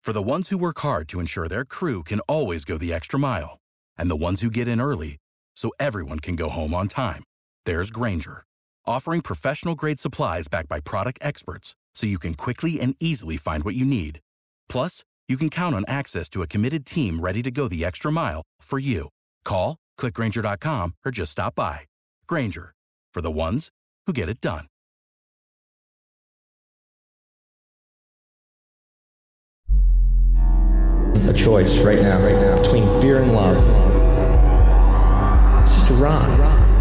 For the ones who work hard to ensure their crew can always go the extra mile, and the ones who get in early so everyone can go home on time, there's Grainger, offering professional-grade supplies backed by product experts so you can quickly and easily find what you need. Plus, you can count on access to a committed team ready to go the extra mile for you. Call, click Grainger.com, or just stop by. Grainger, for the ones who get it done. A choice right now, between fear and love. It's just a ride.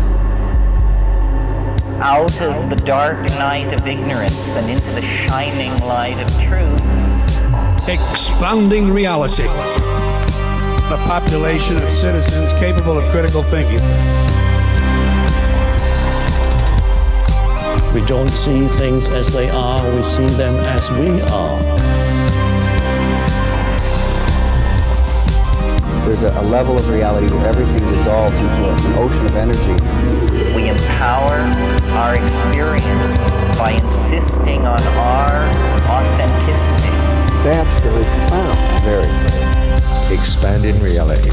Out of the dark night of ignorance and into the shining light of truth. Expanding reality. A population of citizens capable of critical thinking. We don't see things as they are, we see them as we are. There's a level of reality where everything dissolves into an ocean of energy. We empower our experience by insisting on our authenticity. That's very profound. Very. Expanding reality.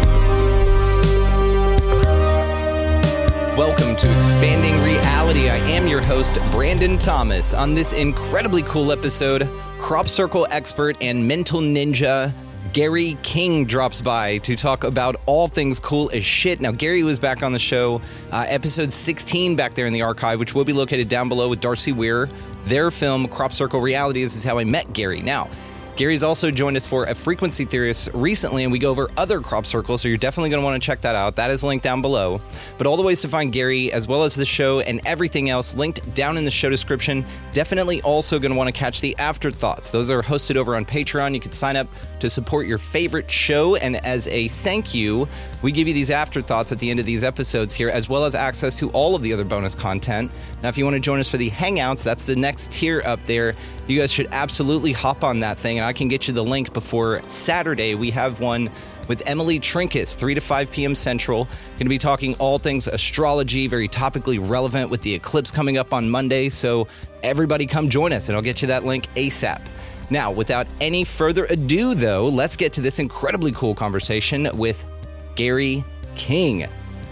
Welcome to Expanding Reality. I am your host, Brandon Thomas. On this incredibly cool episode, crop circle expert and mental ninja Gary King drops by to talk about all things cool as shit. Now, Gary was back on the show, episode 16 back there in the archive, which will be located down below with Darcy Weir. Their film, Crop Circle Reality, is how I met Gary. Now, Gary's also joined us for A Frequency Theorist recently, and we go over other crop circles, so you're definitely going to want to check that out. That is linked down below. But all the ways to find Gary, as well as the show and everything else, linked down in the show description. Definitely also going to want to catch the Afterthoughts. Those are hosted over on Patreon. You can sign up to support your favorite show, and as a thank you, we give you these Afterthoughts at the end of these episodes here, as well as access to all of the other bonus content. Now, if you want to join us for the Hangouts, that's the next tier up there. You guys should absolutely hop on that thing, and I can get you the link before Saturday. We have one with Emily Trinkus, 3 to 5 p.m. Central. Going to be talking all things astrology, very topically relevant with the eclipse coming up on Monday. So everybody come join us, and I'll get you that link ASAP. Now, without any further ado, though, let's get to this incredibly cool conversation with Gary King.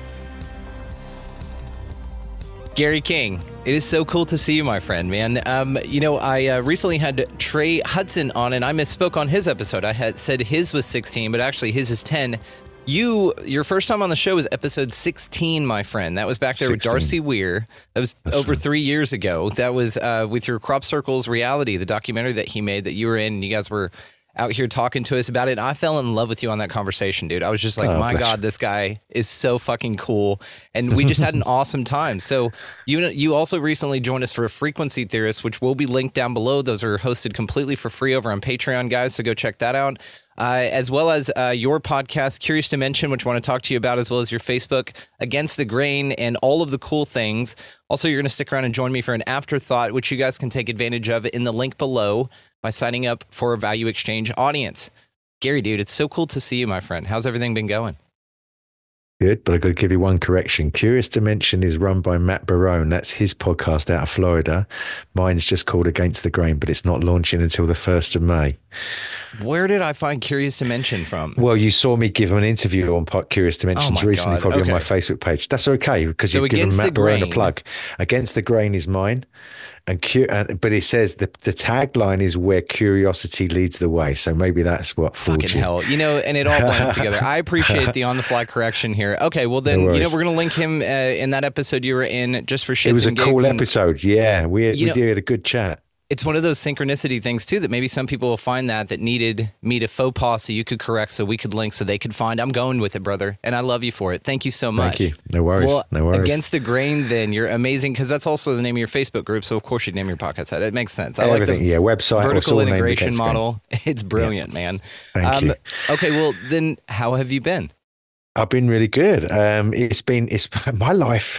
Gary King, it is so cool to see you, my friend, man. I recently had Trey Hudson on, and I misspoke on his episode. I had said his was 16, but actually his is 10. Your first time on the show was episode 16, my friend. That was back there 16. With Darcy Weir. That's over right. 3 years ago. That was with your Crop Circles Reality, the documentary that he made that you were in. And you guys were out here talking to us about it. And I fell in love with you on that conversation, dude. I was just like, my God, this guy is so fucking cool. And we just had an awesome time. So you also recently joined us for A Frequency Theorist, which will be linked down below. Those are hosted completely for free over on Patreon, guys. So go check that out. As well as your podcast, Curious Dimension, which I want to talk to you about, as well as your Facebook, Against the Grain, and all of the cool things. Also, you're going to stick around and join me for an Afterthought, which you guys can take advantage of in the link below by signing up for a Value Exchange audience. Gary, dude, it's so cool to see you, my friend. How's everything been going? Good, but I've got to give you one correction. Curious Dimension is run by Matt Barone. That's his podcast out of Florida. Mine's just called Against the Grain, but it's not launching until the 1st of May. Where did I find Curious Dimension from? Well, you saw me give him an interview on Curious Dimensions recently, probably on my Facebook page. That's okay, because you've given Matt Barone a plug. Against the Grain is mine. But it says the tagline is where curiosity leads the way. So maybe that's what fooled you. Fucking hell. And it all blends together. I appreciate the on-the-fly correction here. Okay, well then, we're going to link him in that episode you were in just for shits and gigs. It was a cool episode. Yeah, we did a good chat. It's one of those synchronicity things, too, that maybe some people will find that needed me to faux pas so you could correct, so we could link, so they could find. I'm going with it, brother, and I love you for it. Thank you so much. Thank you. No worries. Well, no worries. Against the Grain, then, you're amazing, because that's also the name of your Facebook group, so of course you'd name your podcast that. It makes sense. I Everything, like the website, vertical integration model. It's brilliant, man. Thank you. Okay, well, then, how have you been? I've been really good. It's my life.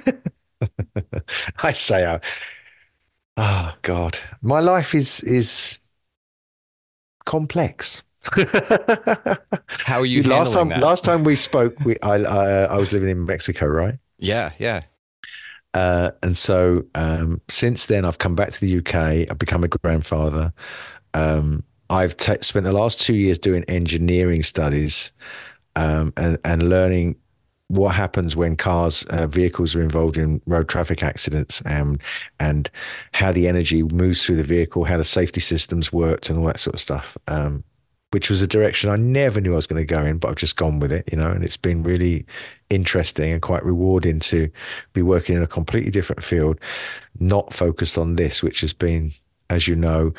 I say, oh God, my life is complex. How are you handling that? Last time we spoke, I was living in Mexico, right? Yeah. And so since then, I've come back to the UK. I've become a grandfather. I've spent the last 2 years doing engineering studies and learning what happens when vehicles are involved in road traffic accidents, and how the energy moves through the vehicle, how the safety systems worked, and all that sort of stuff. Which was a direction I never knew I was going to go in, but I've just gone with it, and it's been really interesting and quite rewarding to be working in a completely different field, not focused on this, which has been, as you know,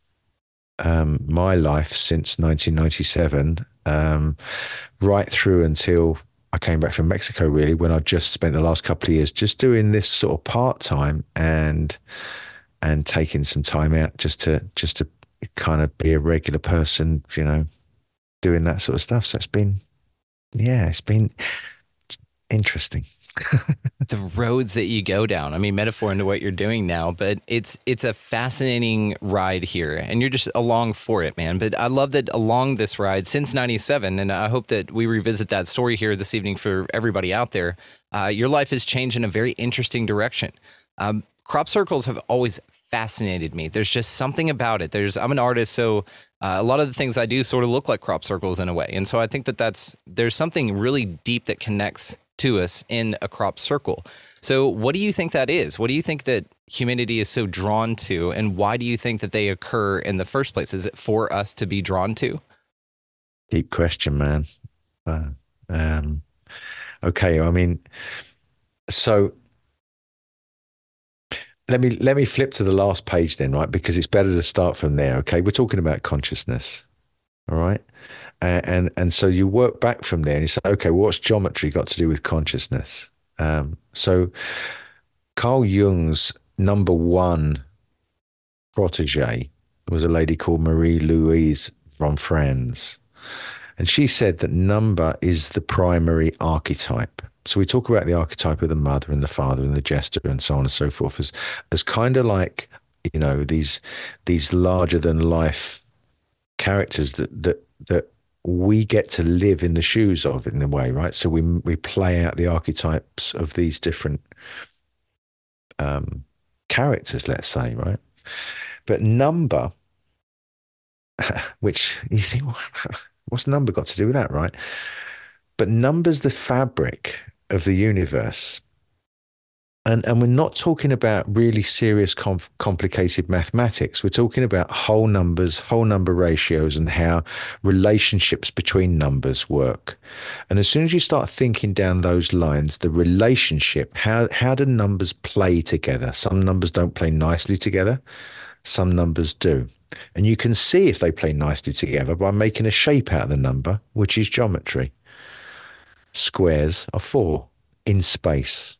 my life since 1997, right through until I came back from Mexico, really, when I just spent the last couple of years just doing this sort of part-time and taking some time out just to kind of be a regular person, doing that sort of stuff. So it's been interesting. The roads that you go down, I mean, metaphor into what you're doing now, but it's a fascinating ride here, and you're just along for it, man. But I love that along this ride since 97, and I hope that we revisit that story here this evening for everybody out there. Your life has changed in a very interesting direction. Crop circles have always fascinated me. There's just something about it. I'm an artist, so a lot of the things I do sort of look like crop circles in a way. And so I think there's something really deep that connects to us in a crop circle. So what do you think that is? What do you think that humanity is so drawn to, and why do you think that they occur in the first place? Is it for us to be drawn to? Deep question, man. Okay, I mean, so let me flip to the last page then, right? Because it's better to start from there. Okay, we're talking about consciousness, all right? And so you work back from there and you say, okay, what's geometry got to do with consciousness? So Carl Jung's number one protege was a lady called Marie-Louise von Franz. And she said that number is the primary archetype. So we talk about the archetype of the mother and the father and the jester and so on and so forth as kind of like, these larger than life characters that we get to live in the shoes of in a way, right? So we play out the archetypes of these different characters, let's say, right? But number, which you think, what's number got to do with that, right? But number's the fabric of the universe. And we're not talking about really serious, complicated mathematics. We're talking about whole numbers, whole number ratios, and how relationships between numbers work. And as soon as you start thinking down those lines, the relationship, how do numbers play together? Some numbers don't play nicely together. Some numbers do. And you can see if they play nicely together by making a shape out of the number, which is geometry. Squares are 4 in space.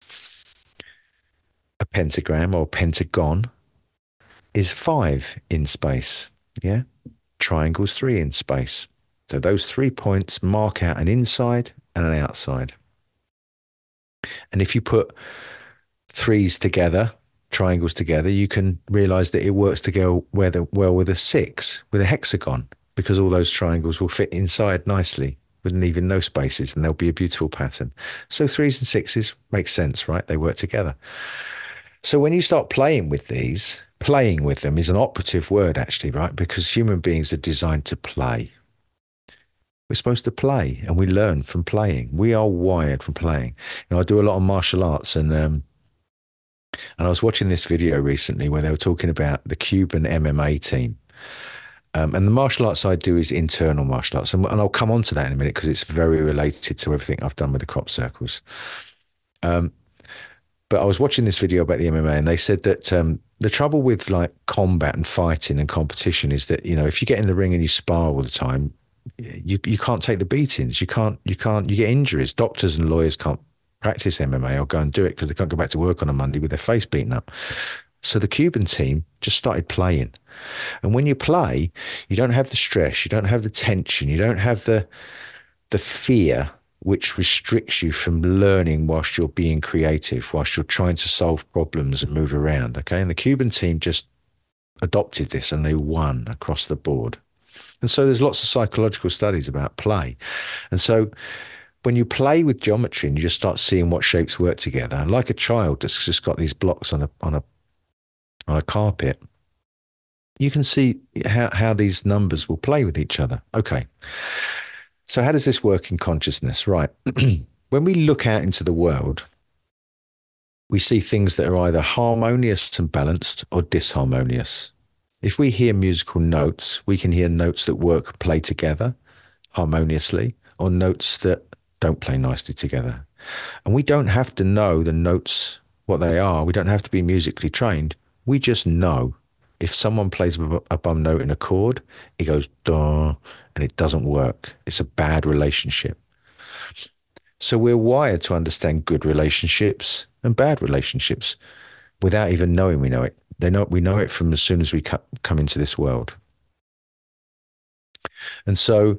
A pentagram or pentagon is 5 in space. Yeah. Triangle's 3 in space. So those 3 points mark out an inside and an outside. And if you put 3s together, triangles together, you can realize that it works to go well with a 6, with a hexagon, because all those triangles will fit inside nicely with leaving no spaces, and there'll be a beautiful pattern. So 3s and 6s make sense, right? They work together. So when you start playing with these, playing with them is an operative word actually, right? Because human beings are designed to play. We're supposed to play, and we learn from playing. We are wired from playing. I do a lot of martial arts, and I was watching this video recently where they were talking about the Cuban MMA team. And the martial arts I do is internal martial arts. And I'll come on to that in a minute because it's very related to everything I've done with the crop circles. But I was watching this video about the MMA, and they said that the trouble with like combat and fighting and competition is that, if you get in the ring and you spar all the time, you can't take the beatings. You get injuries. Doctors and lawyers can't practice MMA or go and do it because they can't go back to work on a Monday with their face beaten up. So the Cuban team just started playing. And when you play, you don't have the stress, you don't have the tension, you don't have the fear which restricts you from learning whilst you're being creative, whilst you're trying to solve problems and move around, okay? And the Cuban team just adopted this and they won across the board. And so there's lots of psychological studies about play. And so when you play with geometry and you just start seeing what shapes work together, like a child that's just got these blocks on a carpet, you can see how these numbers will play with each other. Okay. So how does this work in consciousness? Right. When we look out into the world, we see things that are either harmonious and balanced or disharmonious. If we hear musical notes, we can hear notes that work, play together harmoniously, or notes that don't play nicely together. And we don't have to know the notes, what they are. We don't have to be musically trained. We just know if someone plays a bum note in a chord, it goes duh, and it doesn't work. It's a bad relationship. So we're wired to understand good relationships and bad relationships without even knowing we know it. We know it from as soon as we come into this world. And so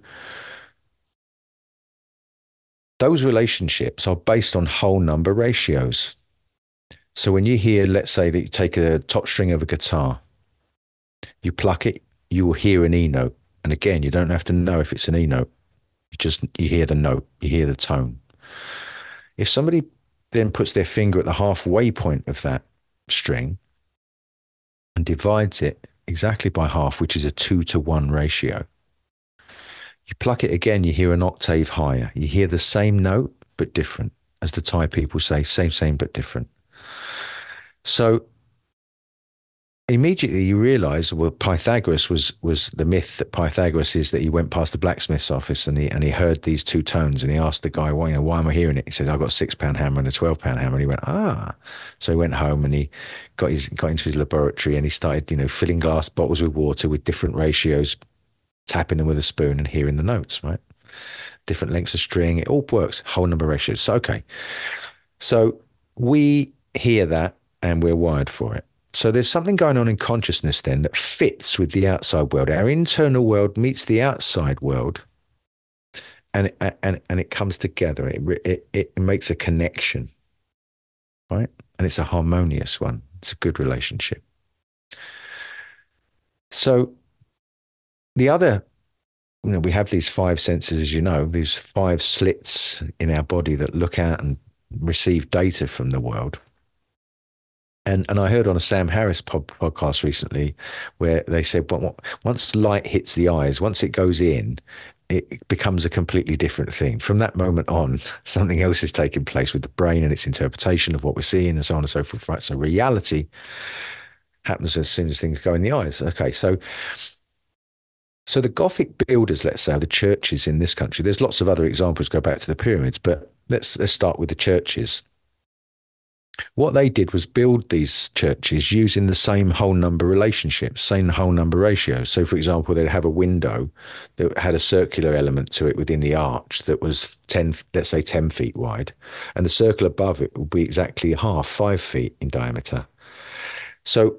those relationships are based on whole number ratios. So when you hear, let's say that you take a top string of a guitar, you pluck it, you will hear an E note. And again, you don't have to know if it's an E note. You hear the note, you hear the tone. If somebody then puts their finger at the halfway point of that string and divides it exactly by half, which is a 2-to-1 ratio, you pluck it again, you hear an octave higher. You hear the same note, but different. As the Thai people say, same, but different. So immediately you realize, well, Pythagoras was the myth that Pythagoras is that he went past the blacksmith's office and he heard these two tones and he asked the guy, why am I hearing it? He said, I've got a 6-pound hammer and a 12-pound hammer. And he went, ah. So he went home and he got into his laboratory and he started, filling glass bottles with water with different ratios, tapping them with a spoon and hearing the notes, right? Different lengths of string. It all works. Whole number ratios. So, okay. So we hear that and we're wired for it. So there's something going on in consciousness then that fits with the outside world. Our internal world meets the outside world, and it comes together. It makes a connection, right? And it's a harmonious one. It's a good relationship. So the other, we have these 5 senses, as you know, these 5 slits in our body that look at and receive data from the world. And I heard on a Sam Harris podcast recently where they said, well, once light hits the eyes, once it goes in, it becomes a completely different thing. From that moment on, something else is taking place with the brain and its interpretation of what we're seeing and so on and so forth. Right? So reality happens as soon as things go in the eyes. Okay, so the Gothic builders, let's say, the churches in this country, there's lots of other examples, go back to the pyramids, but let's start with the churches. What they did was build these churches using the same whole number relationships, same whole number ratios. So, for example, they'd have a window that had a circular element to it within the arch that was 10 feet wide, and the circle above it would be exactly 5 feet in diameter. So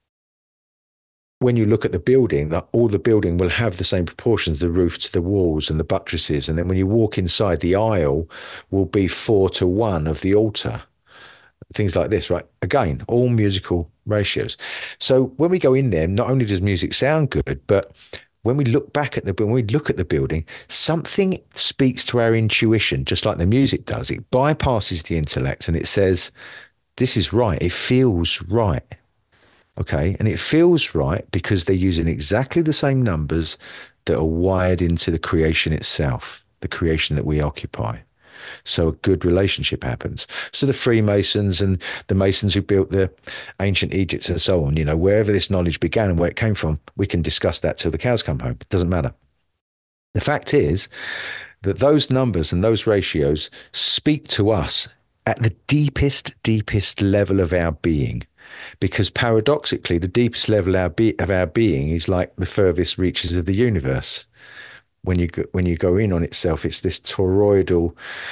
when you look at the building, all the building will have the same proportions, the roof to the walls and the buttresses. And then when you walk inside, the aisle will be 4-to-1 of the altar. Things like this, right? Again, all musical ratios. So when we go in there, not only does music sound good, but when we look at the building, something speaks to our intuition, just like the music does. It bypasses the intellect and it says, this is right. It feels right. Okay. And it feels right because they're using exactly the same numbers that are wired into the creation itself, the creation that we occupy. So a good relationship happens. So the Freemasons and the Masons who built the ancient Egypt and so on, wherever this knowledge began and where it came from, we can discuss that till the cows come home. It doesn't matter. The fact is that those numbers and those ratios speak to us at the deepest level of our being. Because paradoxically, the deepest level of our being is like the furthest reaches of the universe. When you go in on itself, it's this toroidal.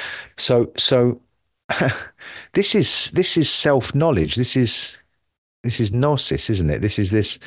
So this is self-knowledge. This is gnosis, isn't it? This,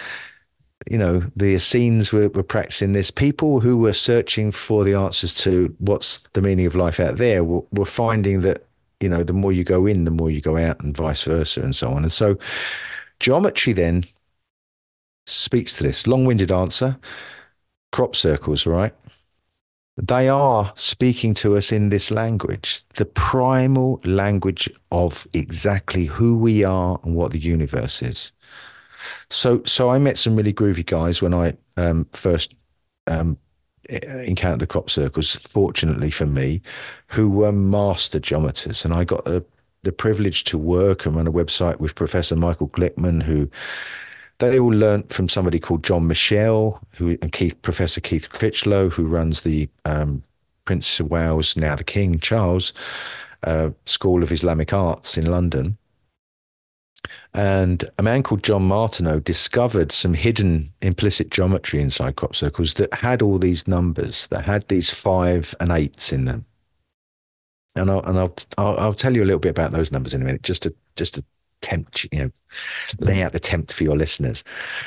the Essenes were practicing this. People who were searching for the answers to what's the meaning of life out there were finding that, the more you go in, the more you go out, and vice versa, and so on. And so geometry then speaks to this. Long-winded answer, crop circles, right? They are speaking to us in this language, the primal language of exactly who we are and what the universe is. So I met some really groovy guys when I first encountered the crop circles, fortunately for me, who were master geometers. And I got the privilege to work and run a website with Professor Michael Glickman, who they all learnt from somebody called John Michel, and Professor Keith Critchlow, who runs the Prince of Wales, now the King Charles, School of Islamic Arts in London. And a man called John Martineau discovered some hidden implicit geometry inside crop circles that had all these numbers, that had these 5 and 8s in them. And I'll tell you a little bit about those numbers in a minute, just to tempt, lay out the tempt for your listeners.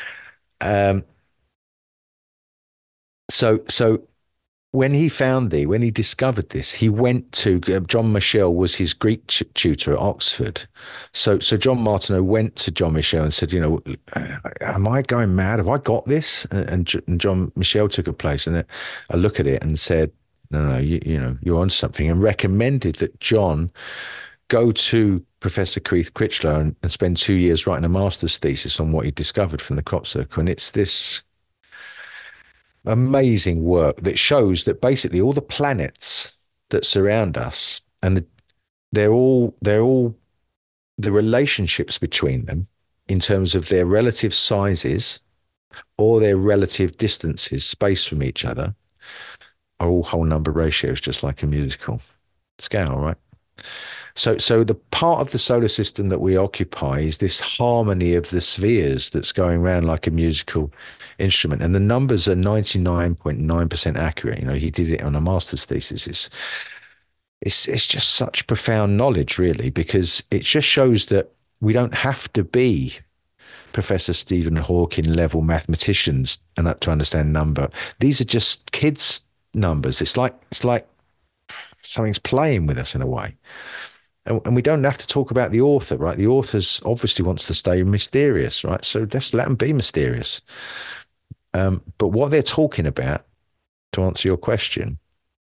So when he discovered this, he went to John Michel was his Greek tutor at Oxford. So John Martineau went to John Michel and said, am I going mad? Have I got this? And John Michel took a place and a look at it and said, no, you're on something, and recommended that John go to Professor Keith Critchlow and spend 2 years writing a master's thesis on what he discovered from the crop circle. And it's this amazing work that shows that basically all the planets that surround us, and they're all the relationships between them in terms of their relative sizes or their relative distances, space from each other, are all whole number ratios, just like a musical scale, right? So the part of the solar system that we occupy is this harmony of the spheres that's going around like a musical instrument. And the numbers are 99.9% accurate. He did it on a master's thesis. It's just such profound knowledge, really, because it just shows that we don't have to be Professor Stephen Hawking level mathematicians and to understand number. These are just kids' numbers. It's like something's playing with us in a way. And we don't have to talk about the author, right? The author obviously wants to stay mysterious, right? So just let them be mysterious. But what they're talking about, to answer your question,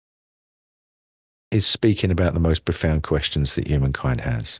is speaking about the most profound questions that humankind has.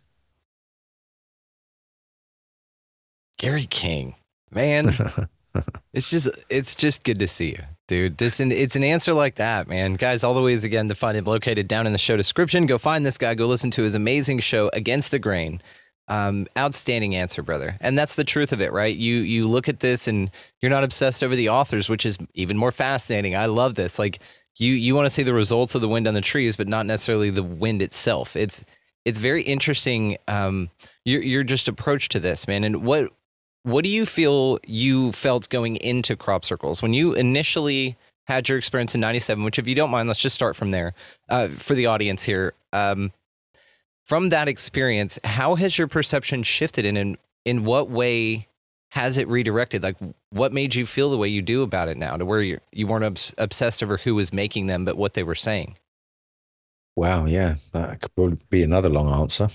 Gary King, man, it's just good to see you, dude. It's an answer like that, man. Guys, all the ways again to find him located down in the show description. Go find this guy. Go listen to his amazing show, Against the Grain. Outstanding answer, brother. And that's the truth of it, right? You look at this and you're not obsessed over the authors, which is even more fascinating. I love this. Like you want to see the results of the wind on the trees, but not necessarily the wind itself. It's very interesting. Your just approach to this, man. And what do you feel you felt going into crop circles when you initially had your experience in 97, which if you don't mind, let's just start from there for the audience here. From that experience, how has your perception shifted, and in what way has it redirected? Like, what made you feel the way you do about it now, to where you weren't obsessed over who was making them, but what they were saying? Wow, yeah, that could probably be another long answer.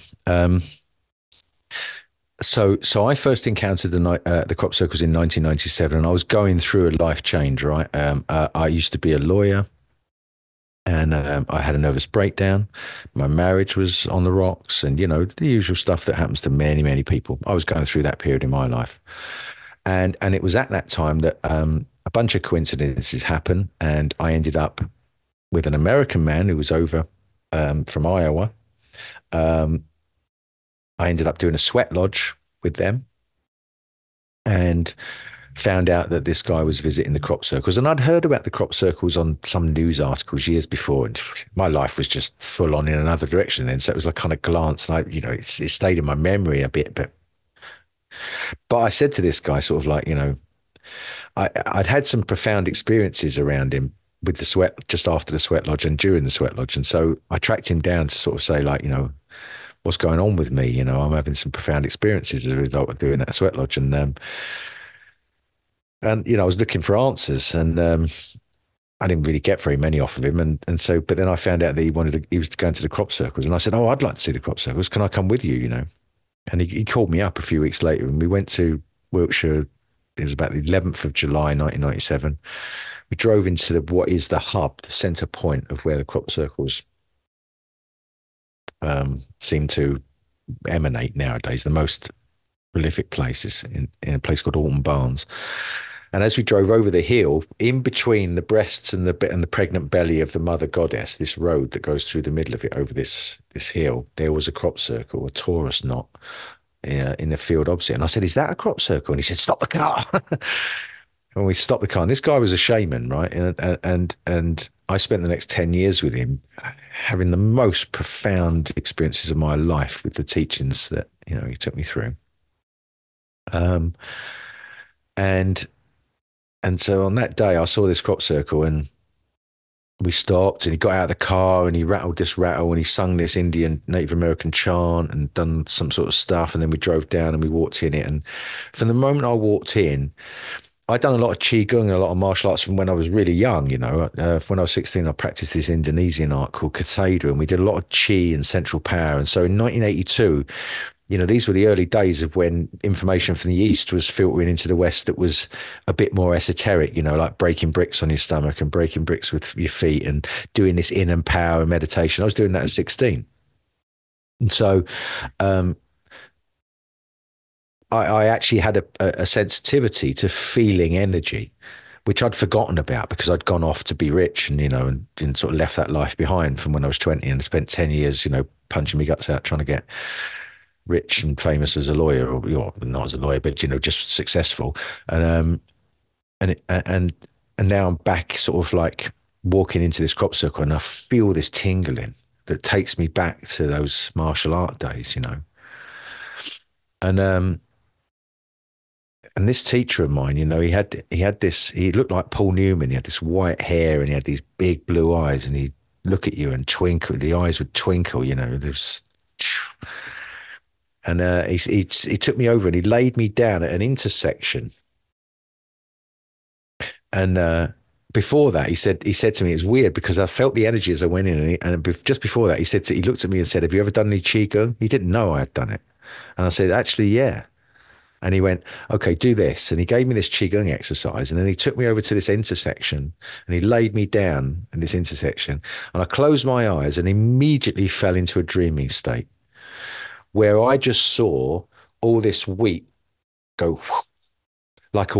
So I first encountered the crop circles in 1997, and I was going through a life change, right? I used to be a lawyer, and I had a nervous breakdown. My marriage was on the rocks, and the usual stuff that happens to many, many people. I was going through that period in my life, and it was at that time that a bunch of coincidences happened, and I ended up with an American man who was over from Iowa. I ended up doing a sweat lodge with them and found out that this guy was visiting the crop circles. And I'd heard about the crop circles on some news articles years before. And my life was just full on in another direction then. So it was like kind of glance, and it stayed in my memory a bit. But I said to this guy sort of like, I'd had some profound experiences around him with the sweat, just after the sweat lodge and during the sweat lodge. And so I tracked him down to sort of say like, what's going on with me? I'm having some profound experiences as a result of doing that sweat lodge. And I was looking for answers, and I didn't really get very many off of him. And so, but then I found out that he was going to the crop circles, and I said, I'd like to see the crop circles. Can I come with you? And he called me up a few weeks later, and we went to Wiltshire. It was about the 11th of July, 1997. We drove into what is the hub, the center point of where the crop circles seem to emanate nowadays, the most prolific places in a place called Alton Barnes. And as we drove over the hill, in between the breasts and the pregnant belly of the mother goddess, this road that goes through the middle of it over this hill, there was a crop circle, a Taurus knot in the field opposite. And I said, "Is that a crop circle?" And he said, "Stop the car." And we stopped the car. And this guy was a shaman, right? And I spent the next 10 years with him, having the most profound experiences of my life with the teachings that, he took me through. And so on that day, I saw this crop circle, and we stopped, and he got out of the car, and he rattled this rattle, and he sung this Indian Native American chant and done some sort of stuff. And then we drove down and we walked in it. And from the moment I walked in, I'd done a lot of Qigong and a lot of martial arts from when I was really young, When I was 16, I practiced this Indonesian art called Kateda, and we did a lot of Qi and central power. And so in 1982, these were the early days of when information from the East was filtering into the West that was a bit more esoteric, like breaking bricks on your stomach and breaking bricks with your feet and doing this inner power and meditation. I was doing that at 16. And so I actually had a sensitivity to feeling energy, which I'd forgotten about because I'd gone off to be rich and, and sort of left that life behind from when I was 20 and spent 10 years, punching my guts out trying to get rich and famous as a lawyer, or not as a lawyer, but just successful. And now I'm back, sort of like walking into this crop circle, and I feel this tingling that takes me back to those martial art days, And this teacher of mine, he had this. He looked like Paul Newman. He had this white hair, and he had these big blue eyes, and he'd look at you and twinkle. The eyes would twinkle, And he took me over and he laid me down at an intersection. And before that, he said to me, it was weird because I felt the energy as I went in. And just before that, he looked at me and said, "Have you ever done any Qigong?" He didn't know I had done it. And I said, "Actually, yeah." And he went, "Okay, do this." And he gave me this Qigong exercise. And then he took me over to this intersection and he laid me down in this intersection. And I closed my eyes and immediately fell into a dreaming state, where I just saw all this wheat go like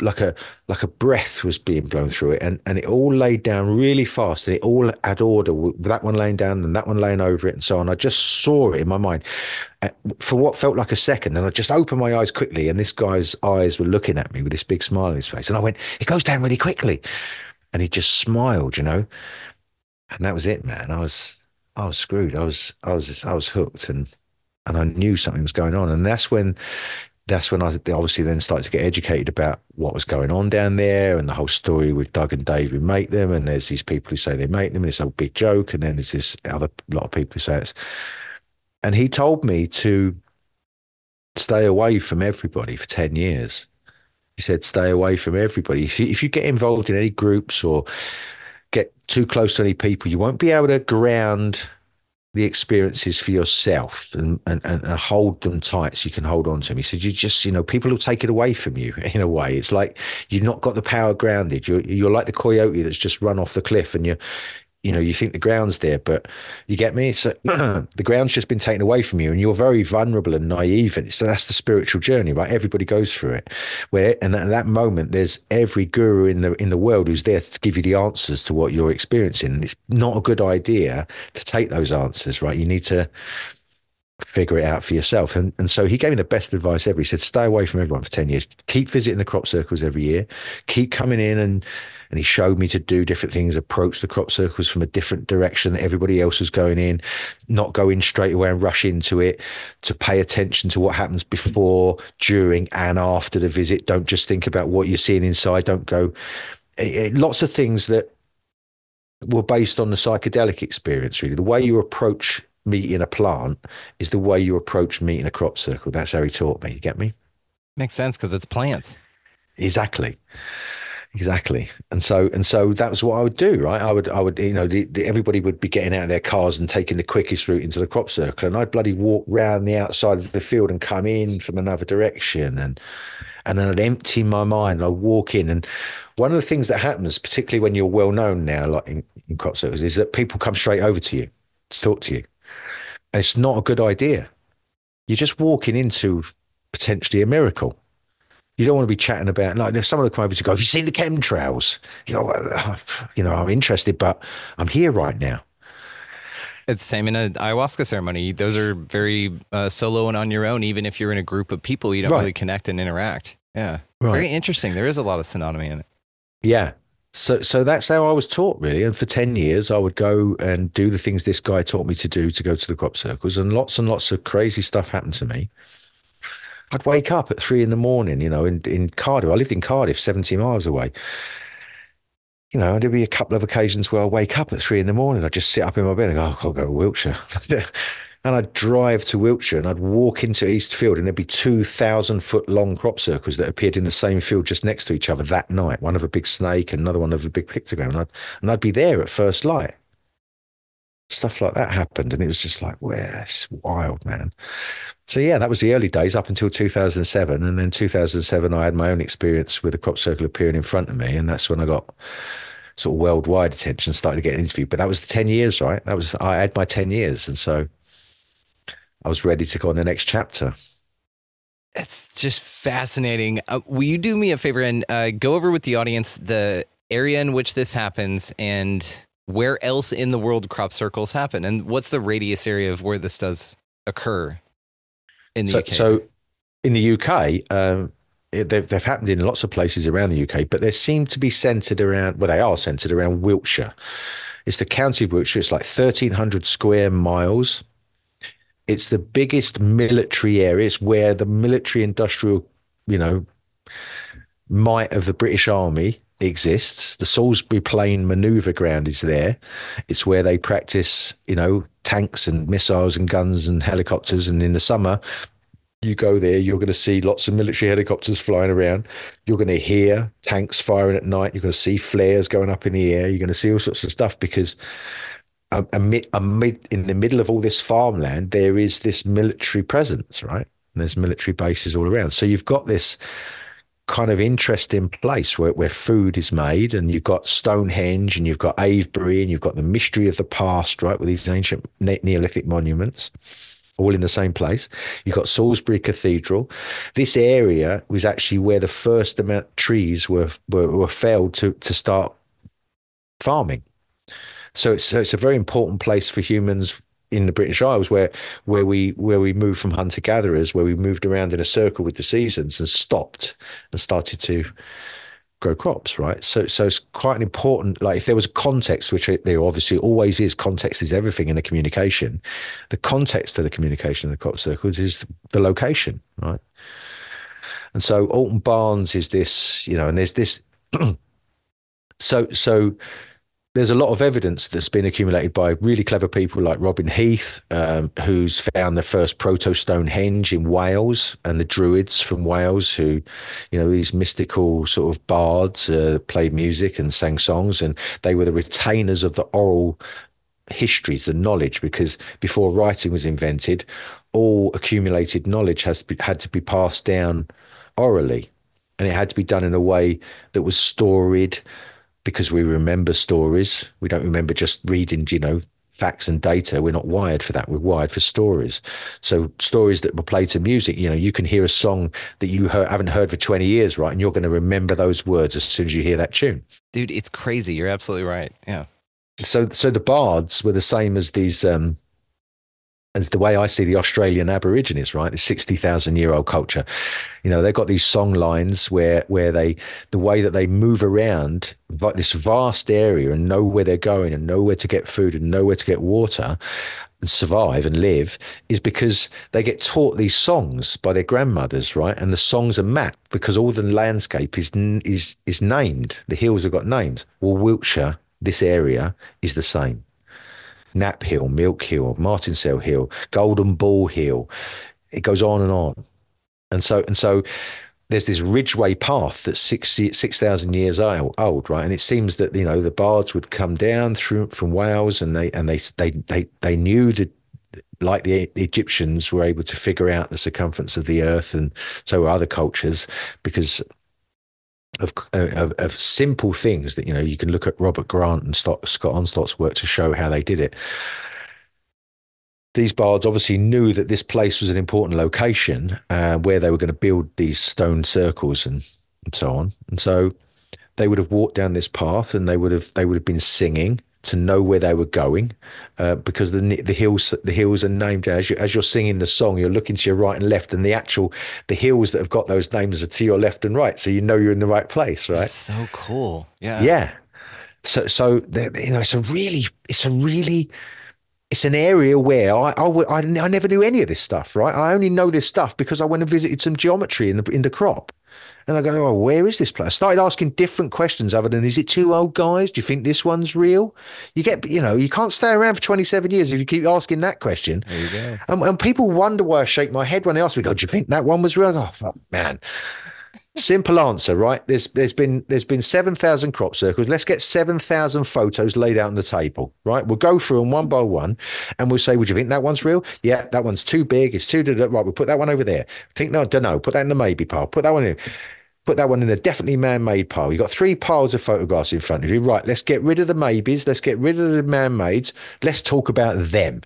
a breath was being blown through it, and it all laid down really fast, and it all had order, with that one laying down and that one laying over it and so on. I just saw it in my mind for what felt like a second, and I just opened my eyes quickly, and this guy's eyes were looking at me with this big smile on his face, and I went, "It goes down really quickly," and he just smiled, and that was it, man. I was screwed. I was hooked, and I knew something was going on. And that's when I obviously then started to get educated about what was going on down there and the whole story with Doug and Dave who make them. And there's these people who say they make them, and it's a big joke. And then there's this other lot of people who say it's. And he told me to stay away from everybody for 10 years. He said, stay away from everybody. If you get involved in any groups or get too close to any people, you won't be able to ground the experiences for yourself and hold them tight so you can hold on to them. He said, you just, people will take it away from you in a way. It's like you've not got the power grounded. You're like the coyote that's just run off the cliff, and you think the ground's there, but you get me? So the ground's just been taken away from you, and you're very vulnerable and naive. And so that's the spiritual journey, right? Everybody goes through it. And at that moment, there's every guru in the world who's there to give you the answers to what you're experiencing. And it's not a good idea to take those answers, right? You need to figure it out for yourself. And so he gave me the best advice ever. He said, stay away from everyone for 10 years. Keep visiting the crop circles every year. Keep coming in, and he showed me to do different things, approach the crop circles from a different direction that everybody else was going in, not go in straight away and rush into it, to pay attention to what happens before, during, and after the visit. Don't just think about what you're seeing inside. Don't go. Lots of things that were based on the psychedelic experience, really. The way you approach meeting a plant is the way you approach meeting a crop circle. That's how he taught me. You get me? Makes sense, because it's plants. Exactly. And so that was what I would do, right? I would everybody would be getting out of their cars and taking the quickest route into the crop circle, and I'd bloody walk round the outside of the field and come in from another direction, and then I'd empty my mind. I'd walk in, and one of the things that happens, particularly when you're well known now, like in crop circles, is that people come straight over to you to talk to you. And it's not a good idea. You're just walking into potentially a miracle. You don't want to be chatting about, like, if someone will come over to go, have you seen the chemtrails? You go, well, I'm interested, but I'm here right now. It's the same in an ayahuasca ceremony. Those are very solo and on your own. Even if you're in a group of people, you don't really connect and interact. Yeah. Right. Very interesting. There is a lot of synonymy in it. Yeah. So that's how I was taught, really. And for 10 years, I would go and do the things this guy taught me to do, to go to the crop circles, and lots of crazy stuff happened to me. I'd wake up at 3 a.m, in Cardiff. I lived in Cardiff, 70 miles away. There'd be a couple of occasions where I wake up at 3 a.m. I'd just sit up in my bed and go, I'll go to Wiltshire. And I'd drive to Wiltshire and I'd walk into Eastfield, and there'd be 2,000-foot long crop circles that appeared in the same field just next to each other that night. One of a big snake and another one of a big pictogram. And I'd be there at first light. Stuff like that happened, and it was just like, well, it's wild, man. So yeah, that was the early days up until 2007. And then 2007, I had my own experience with a crop circle appearing in front of me. And that's when I got sort of worldwide attention, started to get interviewed. But that was the 10 years, right? I had my 10 years. And so I was ready to go on the next chapter. It's just fascinating. Will you do me a favor and go over with the audience the area in which this happens and where else in the world crop circles happen? And what's the radius area of where this does occur in the UK? So in the UK, they've happened in lots of places around the UK, but they seem to be centered around, well, they are centered around Wiltshire. It's the county of Wiltshire. It's like 1,300 square miles. It's the biggest military area. It's where the military industrial, might of the British Army exists. The Salisbury Plain Manoeuvre Ground is there. It's where they practice, tanks and missiles and guns and helicopters. And in the summer, you go there, you're going to see lots of military helicopters flying around. You're going to hear tanks firing at night. You're going to see flares going up in the air. You're going to see all sorts of stuff because in the middle of all this farmland, there is this military presence, right? And there's military bases all around. So you've got this kind of interesting place where food is made, and you've got Stonehenge and you've got Avebury and you've got the mystery of the past, right, with these ancient Neolithic monuments all in the same place. You've got Salisbury Cathedral. This area was actually where the first amount of trees were felled to start farming. So it's a very important place for humans in the British Isles, where we moved from hunter gatherers, where we moved around in a circle with the seasons and stopped and started to grow crops, right? So it's quite an important, like, if there was a context, which there obviously always is, context is everything in a communication. The context of the communication of the crop circles is the location, right? And so Alton Barnes is this, and there's this, so there's a lot of evidence that's been accumulated by really clever people like Robin Heath, who's found the first proto-Stonehenge in Wales, and the Druids from Wales, who, these mystical sort of bards, played music and sang songs, and they were the retainers of the oral histories, the knowledge, because before writing was invented, all accumulated knowledge had to be passed down orally, and it had to be done in a way that was storied, because we remember stories. We don't remember just reading, facts and data. We're not wired for that. We're wired for stories. So stories that were played to music, you can hear a song that you haven't heard for 20 years, right? And you're going to remember those words as soon as you hear that tune. Dude, it's crazy. You're absolutely right. Yeah. So the bards were the same as these, as the way I see the Australian Aborigines, right? The 60,000-year-old culture. They've got these song lines where the way that they move around this vast area and know where they're going and know where to get food and know where to get water and survive and live is because they get taught these songs by their grandmothers, right? And the songs are mapped because all the landscape is named. The hills have got names. Well, Wiltshire, this area, is the same. Knapp Hill, Milk Hill, Martinsell Hill, Golden Ball Hill. It goes on and on. And so there's this Ridgeway path that's 6,000 years old, right? And it seems that, the bards would come down from Wales, and they knew that, like the Egyptians were able to figure out the circumference of the earth, and so were other cultures, because of simple things that, you can look at Robert Grant and Scott Onstott's work to show how they did it. these bards obviously knew that this place was an important location where they were going to build these stone circles and so on. And so they would have walked down this path, and they would have been singing to know where they were going, because the hills are named as you're singing the song. You're looking to your right and left, and the hills that have got those names are to your left and right, so you know you're in the right place, right? That's so cool. Yeah. So it's an area where I never knew any of this stuff, right? I only know this stuff because I went and visited some geometry in the crop. And I go, oh, where is this place? I started asking different questions other than, is it two old guys? Do you think this one's real? You can't stay around for 27 years if you keep asking that question. There you go. And people wonder why I shake my head when they ask me, do you think that one was real? I go, oh, man. Simple answer, right? There's been 7,000 crop circles. Let's get 7,000 photos laid out on the table, right? We'll go through them one by one, and we'll say, would you think that one's real? Yeah, that one's too big. It's too right. We'll put that one over there. Think no, don't know. Put that in the maybe pile. Put that one in. Put that one in a definitely man-made pile. You've got 3 piles of photographs in front of you. Right, let's get rid of the maybes. Let's get rid of the man-mades. Let's talk about them.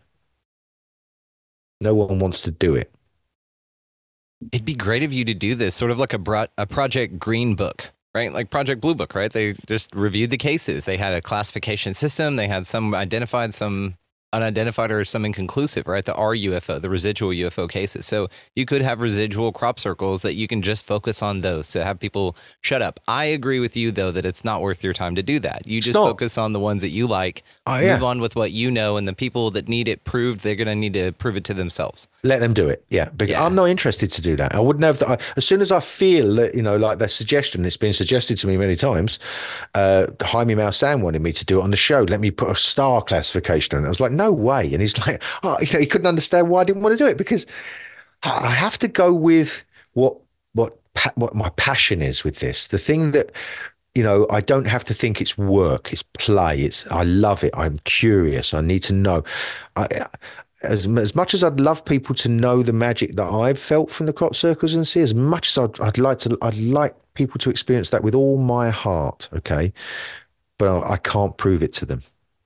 No one wants to do it. It'd be great of you to do this, sort of like a Project Green Book, right? Like Project Blue Book, right? They just reviewed the cases. They had a classification system. They had some identified, some unidentified, or some inconclusive, right? The RUFO, the residual UFO cases. So you could have residual crop circles that you can just focus on those to have people shut up. I agree with you, though, that it's not worth your time to do that. You just focus on the ones that you like, move on with what you know, and the people that need it proved, they're going to need to prove it to themselves. Let them do it. Yeah. Because I'm not interested to do that. I wouldn't have as soon as I feel that, like the suggestion, it's been suggested to me many times, Jaime Maussan wanted me to do it on the show. Let me put a star classification on it. I was like, no way. And he's like, he couldn't understand why I didn't want to do it, because I have to go with what my passion is with this. The thing that, I don't have to think it's work, it's play. I love it. I'm curious. I need to know. As much as I'd love people to know the magic that I've felt from the crop circles and see, as much as I'd like people to experience that with all my heart. Okay. But I can't prove it to them.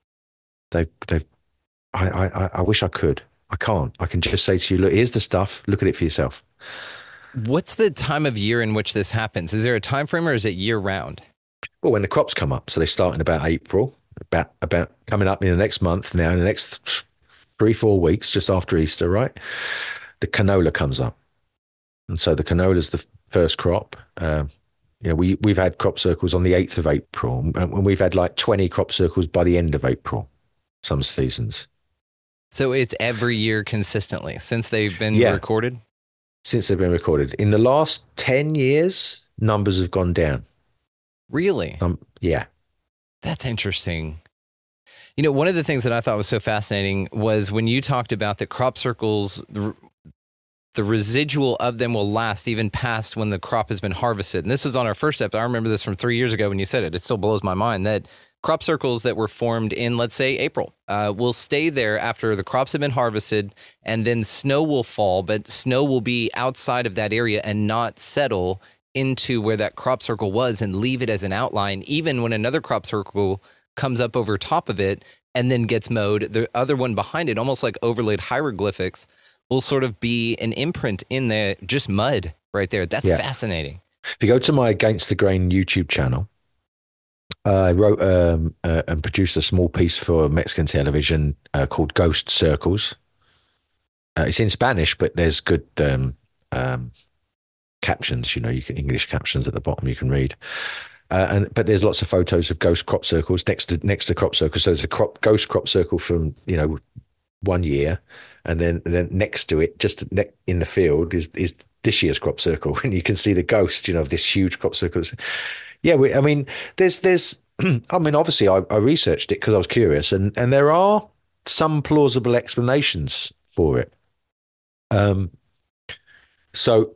I wish I could. I can't. I can just say to you, look, here's the stuff. Look at it for yourself. What's the time of year in which this happens? Is there a time frame, or is it year round? Well, when the crops come up. So they start in about April, about coming up in the next month now, in the next 3-4 weeks, just after Easter, right? The canola comes up. And so the canola is the first crop. We've had crop circles on the 8th of April, and we've had like 20 crop circles by the end of April, some seasons. So it's every year consistently since they've been recorded? Since they've been recorded. In the last 10 years, numbers have gone down. Really? Yeah. That's interesting. One of the things that I thought was so fascinating was when you talked about the crop circles, the residual of them will last even past when the crop has been harvested. And this was on our first episode. I remember this from 3 years ago when you said it. It still blows my mind that crop circles that were formed in, let's say, April, will stay there after the crops have been harvested, and then snow will fall, but snow will be outside of that area and not settle into where that crop circle was and leave it as an outline, even when another crop circle comes up over top of it and then gets mowed. The other one behind it, almost like overlaid hieroglyphics, will sort of be an imprint in the just mud right there. That's fascinating. If you go to my Against the Grain YouTube channel, I wrote and produced a small piece for Mexican television called Ghost Circles. It's in Spanish, but there's good captions. You can English captions at the bottom you can read. But there's lots of photos of ghost crop circles next to crop circles. So there's a ghost crop circle from 1 year, and then next to it, just in the field, is this year's crop circle, and you can see the ghost, of this huge crop circles. Yeah, there's obviously I researched it because I was curious, and there are some plausible explanations for it. So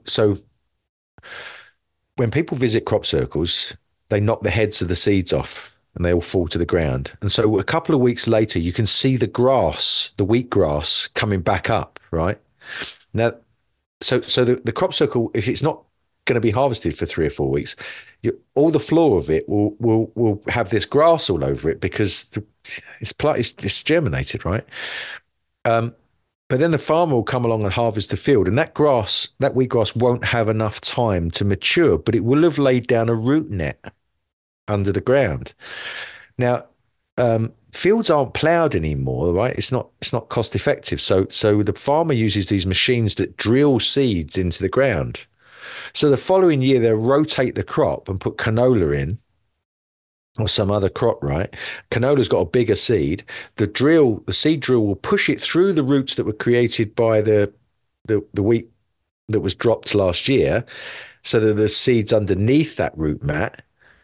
when people visit crop circles, they knock the heads of the seeds off and they all fall to the ground. And so a couple of weeks later, you can see the grass, the wheat grass, coming back up, right? Now, so the crop circle, if it's not going to be harvested for 3 or 4 weeks, all the floor of it will have this grass all over it because it's germinated, right? But then the farmer will come along and harvest the field, and that wheatgrass won't have enough time to mature, but it will have laid down a root net under the ground. Now, fields aren't ploughed anymore, right? It's not cost effective. So the farmer uses these machines that drill seeds into the ground. So the following year, they'll rotate the crop and put canola in, or some other crop, right? Canola's got a bigger seed. The seed drill will push it through the roots that were created by the wheat that was dropped last year, so that the seeds underneath that root mat.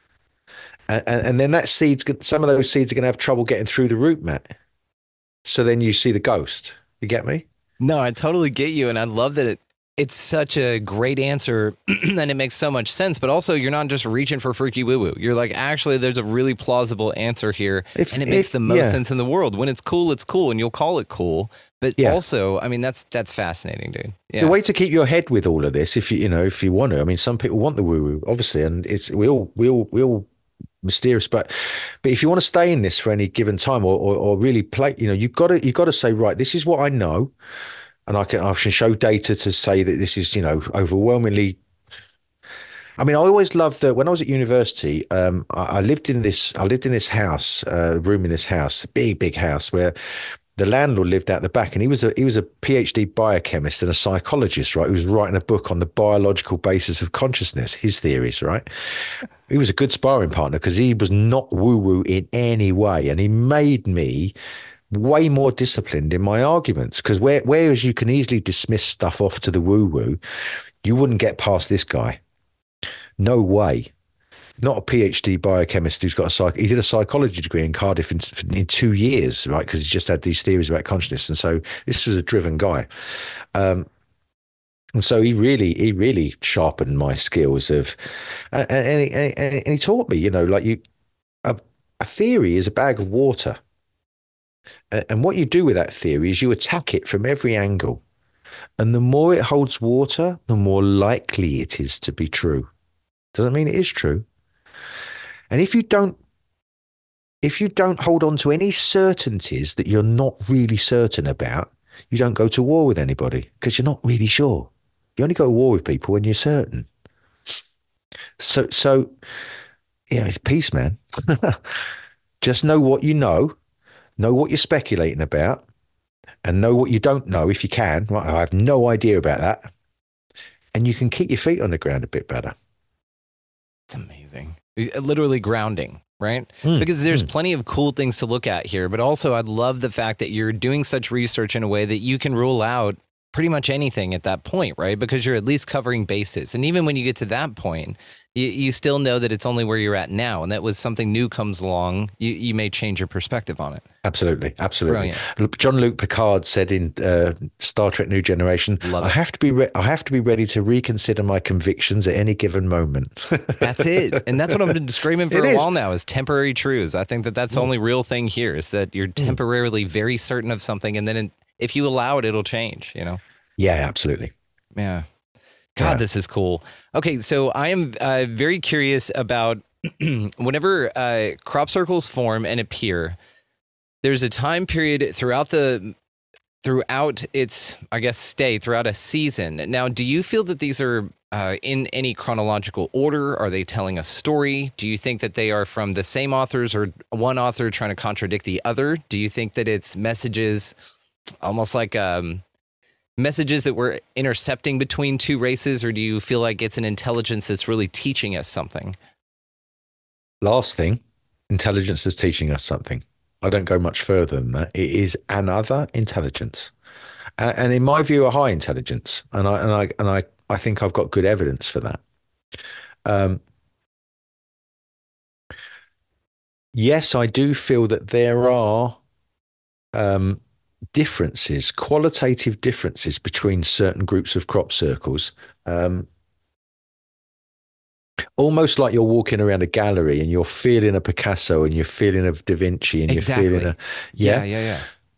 And then some of those seeds are going to have trouble getting through the root mat. So then you see the ghost. You get me? No, I totally get you. And I love that it's such a great answer and it makes so much sense. But also, you're not just reaching for freaky woo-woo. You're like, actually, there's a really plausible answer here. And it makes the most sense in the world. When it's cool, and you'll call it cool. But also, I mean, that's fascinating, dude. Yeah. The way to keep your head with all of this, if you want to, I mean, some people want the woo-woo, obviously, and we all mysterious, but if you want to stay in this for any given time or really play, you've got to say, right, this is what I know, and I can show data to say that this is overwhelmingly. I mean, I always loved that when I was at university. I lived in this house, room in this house, big house where the landlord lived out the back, and he was a PhD biochemist and a psychologist, right? He was writing a book on the biological basis of consciousness, his theories, right? He was a good sparring partner because he was not woo-woo in any way, and he made me way more disciplined in my arguments, because whereas you can easily dismiss stuff off to the woo-woo, you wouldn't get past this guy. No way. Not a PhD biochemist who's got he did a psychology degree in Cardiff in 2 years, right? Because he just had these theories about consciousness. And so this was a driven guy. And so he really sharpened my skills and he taught me, a theory is a bag of water. And what you do with that theory is you attack it from every angle. And the more it holds water, the more likely it is to be true. Doesn't mean it is true. And if you don't hold on to any certainties that you're not really certain about, you don't go to war with anybody because you're not really sure. You only go to war with people when you're certain. So it's peace, man. Just know what you know what you're speculating about, and know what you don't know if you can. Right, I have no idea about that. And you can keep your feet on the ground a bit better. It's amazing. Literally grounding, right? Because there's plenty of cool things to look at here, but also I'd love the fact that you're doing such research in a way that you can rule out pretty much anything at that point, right? Because you're at least covering bases. And even when you get to that point, you still know that it's only where you're at now, and that when something new comes along, you may change your perspective on it. Absolutely. Jean-Luc Picard said in Star Trek: New Generation, I have to be ready to reconsider my convictions at any given moment. That's it, and that's what I've been screaming for a while now: is temporary truths. I think that's the only real thing here, is that you're temporarily very certain of something, and then if you allow it, it'll change. Yeah, absolutely. Yeah. God, this is cool. Okay, so I am very curious about whenever crop circles form and appear, there's a time period throughout its, I guess, stay throughout a season. Now, do you feel that these are in any chronological order? Are they telling a story? Do you think that they are from the same authors or one author trying to contradict the other? Do you think that it's messages almost like messages that we're intercepting between two races, or do you feel like it's an intelligence that's really teaching us something? Last thing, intelligence is teaching us something. I don't go much further than that. It is another intelligence, and in my view, a high intelligence. And I think I've got good evidence for that. Yes, I do feel that there are differences, qualitative differences between certain groups of crop circles. Almost like you're walking around a gallery and you're feeling a Picasso and you're feeling a Da Vinci and you're feeling a yeah.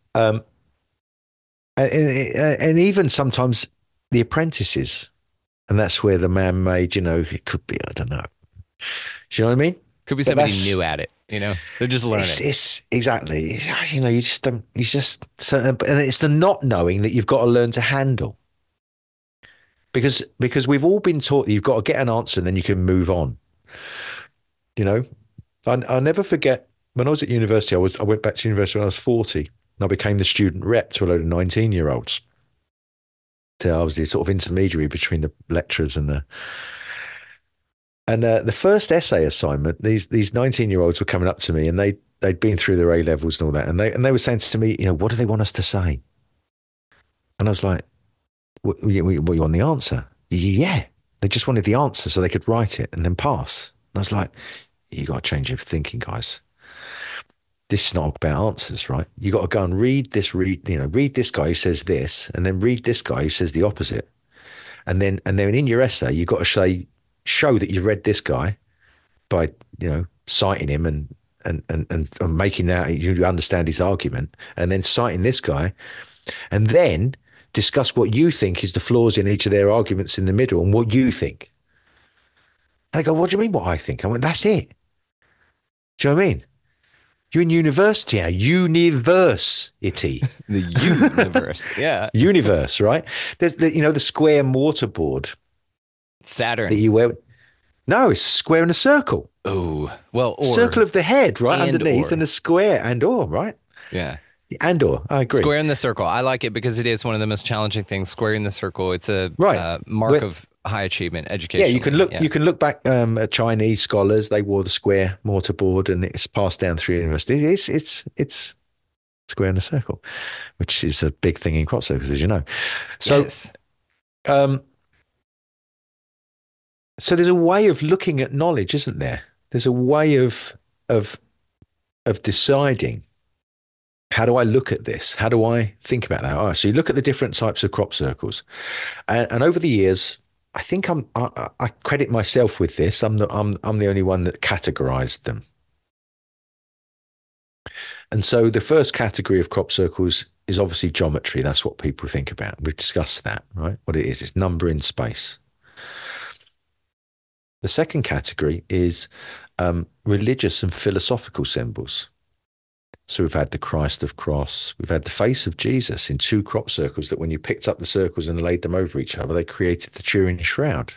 And even sometimes the apprentices, and that's where the man-made, it could be, I don't know. Do you know what I mean? Could be somebody new at it. They're just learning. It's exactly, you just, and it's the not knowing that you've got to learn to handle. Because we've all been taught that you've got to get an answer and then you can move on. I'll never forget when I was at university, I went back to university when I was 40 and I became the student rep to a load of 19-year-olds. So I was the sort of intermediary between the lecturers and the first essay assignment, these 19-year-olds were coming up to me and they'd been through their A levels and all that. And they were saying to me, what do they want us to say? And I was like, what you want the answer? Yeah. They just wanted the answer so they could write it and then pass. And I was like, you got to change your thinking, guys. This is not about answers, right? You got to go and read this guy who says this, and then read this guy who says the opposite. And then in your essay, you got to show that you've read this guy by, citing him and making out you understand his argument, and then citing this guy, and then discuss what you think is the flaws in each of their arguments in the middle and what you think. And I go, what do you mean what I think? I went, that's it. Do you know what I mean? You're in university now. University. The universe. Yeah. Universe, right? There's the square mortarboard. Saturn. That you wear. No, it's a square and a circle. Oh, well, circle of the head, right? Underneath, and a square right? Yeah. I agree. Square in the circle. I like it because it is one of the most challenging things. Square in the circle. It's a mark of high achievement education. Yeah, you can look. Yeah. You can look back at Chinese scholars. They wore the square mortarboard, and it's passed down through university. It's square in a circle, which is a big thing in crop circles, as you know. So, yes. So there's a way of looking at knowledge, isn't there? There's a way of deciding. How do I look at this? How do I think about that? All right, so you look at the different types of crop circles, and over the years, I think I credit myself with this. I'm the only one that categorized them. And so the first category of crop circles is obviously geometry. That's what people think about. We've discussed that, right? What it is, it's number in space. The second category is religious and philosophical symbols. So we've had the Christ of Cross. We've had the face of Jesus in two crop circles that when you picked up the circles and laid them over each other, they created the Turin Shroud.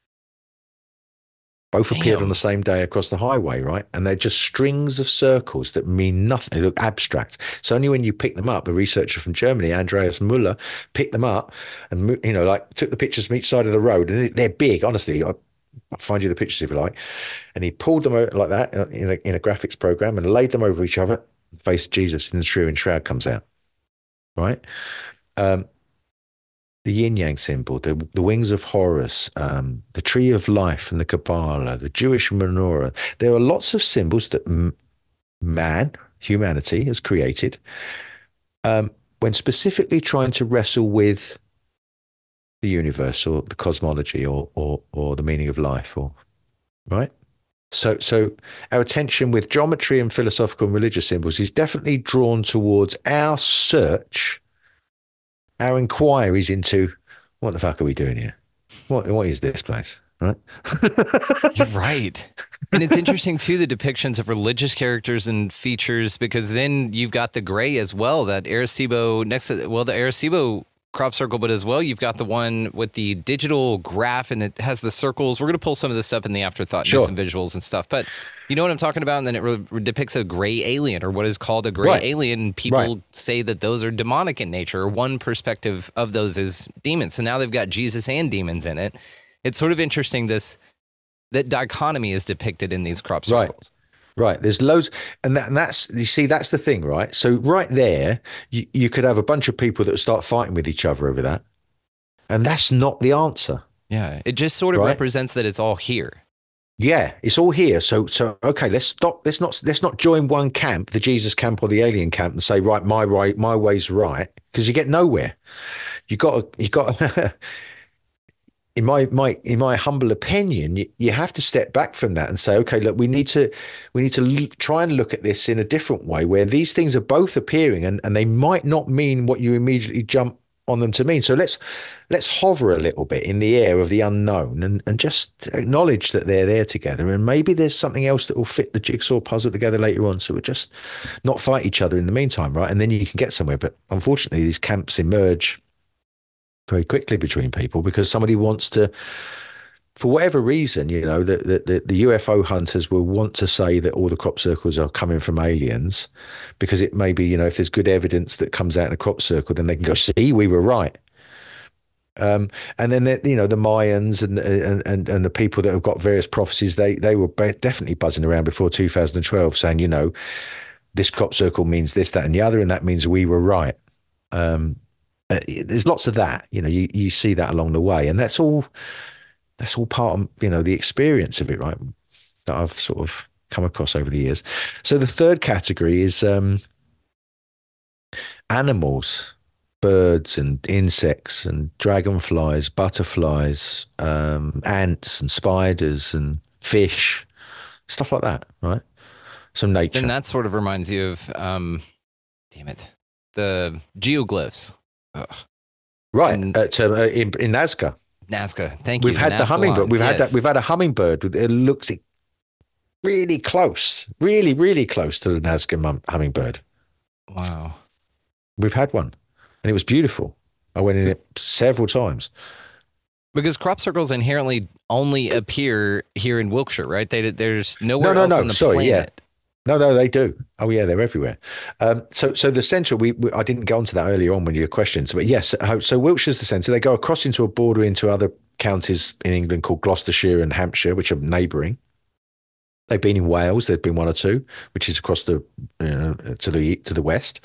Both appeared on the same day across the highway, right? And they're just strings of circles that mean nothing. They look abstract. It's only when you pick them up, a researcher from Germany, Andreas Müller, picked them up and, took the pictures from each side of the road. And they're big, honestly. I'll find you the pictures if you like. And he pulled them out like that in a graphics program and laid them over each other. Face of Jesus in the Turin Shroud comes out, right? The yin yang symbol, the wings of Horus, the tree of life and the Kabbalah, the Jewish menorah. There are lots of symbols that humanity has created when specifically trying to wrestle with the universe or the cosmology or the meaning of life, right? So our attention with geometry and philosophical and religious symbols is definitely drawn towards our search, our inquiries into what the fuck are we doing here? What is this place? Right? You're right. And it's interesting too, the depictions of religious characters and features, because then you've got the gray as well, that Arecibo the Arecibo crop circle, but as well, you've got the one with the digital graph and it has the circles. We're going to pull some of this stuff in the afterthought, sure, some visuals and stuff, but you know what I'm talking about? And then it depicts a gray alien, or what is called a gray alien. People say that those are demonic in nature. One perspective of those is demons. So now they've got Jesus and demons in it. It's sort of interesting that dichotomy is depicted in these crop circles. Right. There's loads. And that's, you see, that's the thing, right? So right there, you could have a bunch of people that start fighting with each other over that. And that's not the answer. Yeah. It just sort of represents that it's all here. Yeah, it's all here. So okay, let's stop. Let's not join one camp, the Jesus camp or the alien camp, and say, right, my way's right, because you get nowhere. You got in my humble opinion, you have to step back from that and say, okay, look, we need to try and look at this in a different way, where these things are both appearing and they might not mean what you immediately jump on them to mean. So let's hover a little bit in the air of the unknown and just acknowledge that they're there together. And maybe there's something else that will fit the jigsaw puzzle together later on. So we'll just not fight each other in the meantime, right? And then you can get somewhere. But unfortunately, these camps emerge very quickly between people because somebody wants to, for whatever reason, the UFO hunters will want to say that all the crop circles are coming from aliens because it may be, if there's good evidence that comes out in a crop circle, then they can go, see, we were right. And then, the Mayans and the people that have got various prophecies, they were definitely buzzing around before 2012 saying, this crop circle means this, that, and the other, and that means we were right. There's lots of that, you see that along the way, and that's all part of, the experience of it, right? That I've sort of come across over the years. So the third category is animals, birds and insects and dragonflies, butterflies, ants and spiders and fish, stuff like that, right? Some nature. And that sort of reminds you of, the geoglyphs. Ugh. Right, in Nazca. Nazca, thank you. We've had the hummingbird. We've had a hummingbird. It looks really close, really, really close to the Nazca hummingbird. Wow. We've had one, and it was beautiful. I went in it several times. Because crop circles inherently only appear here in Wiltshire, right? There's nowhere else on the planet. Yeah. No, they do. Oh, yeah, they're everywhere. So the centre, I didn't go into that earlier on when your questions, but yes, so Wiltshire's the centre. They go across into a border into other counties in England called Gloucestershire and Hampshire, which are neighbouring. They've been in Wales. There've been one or two, which is across to the west.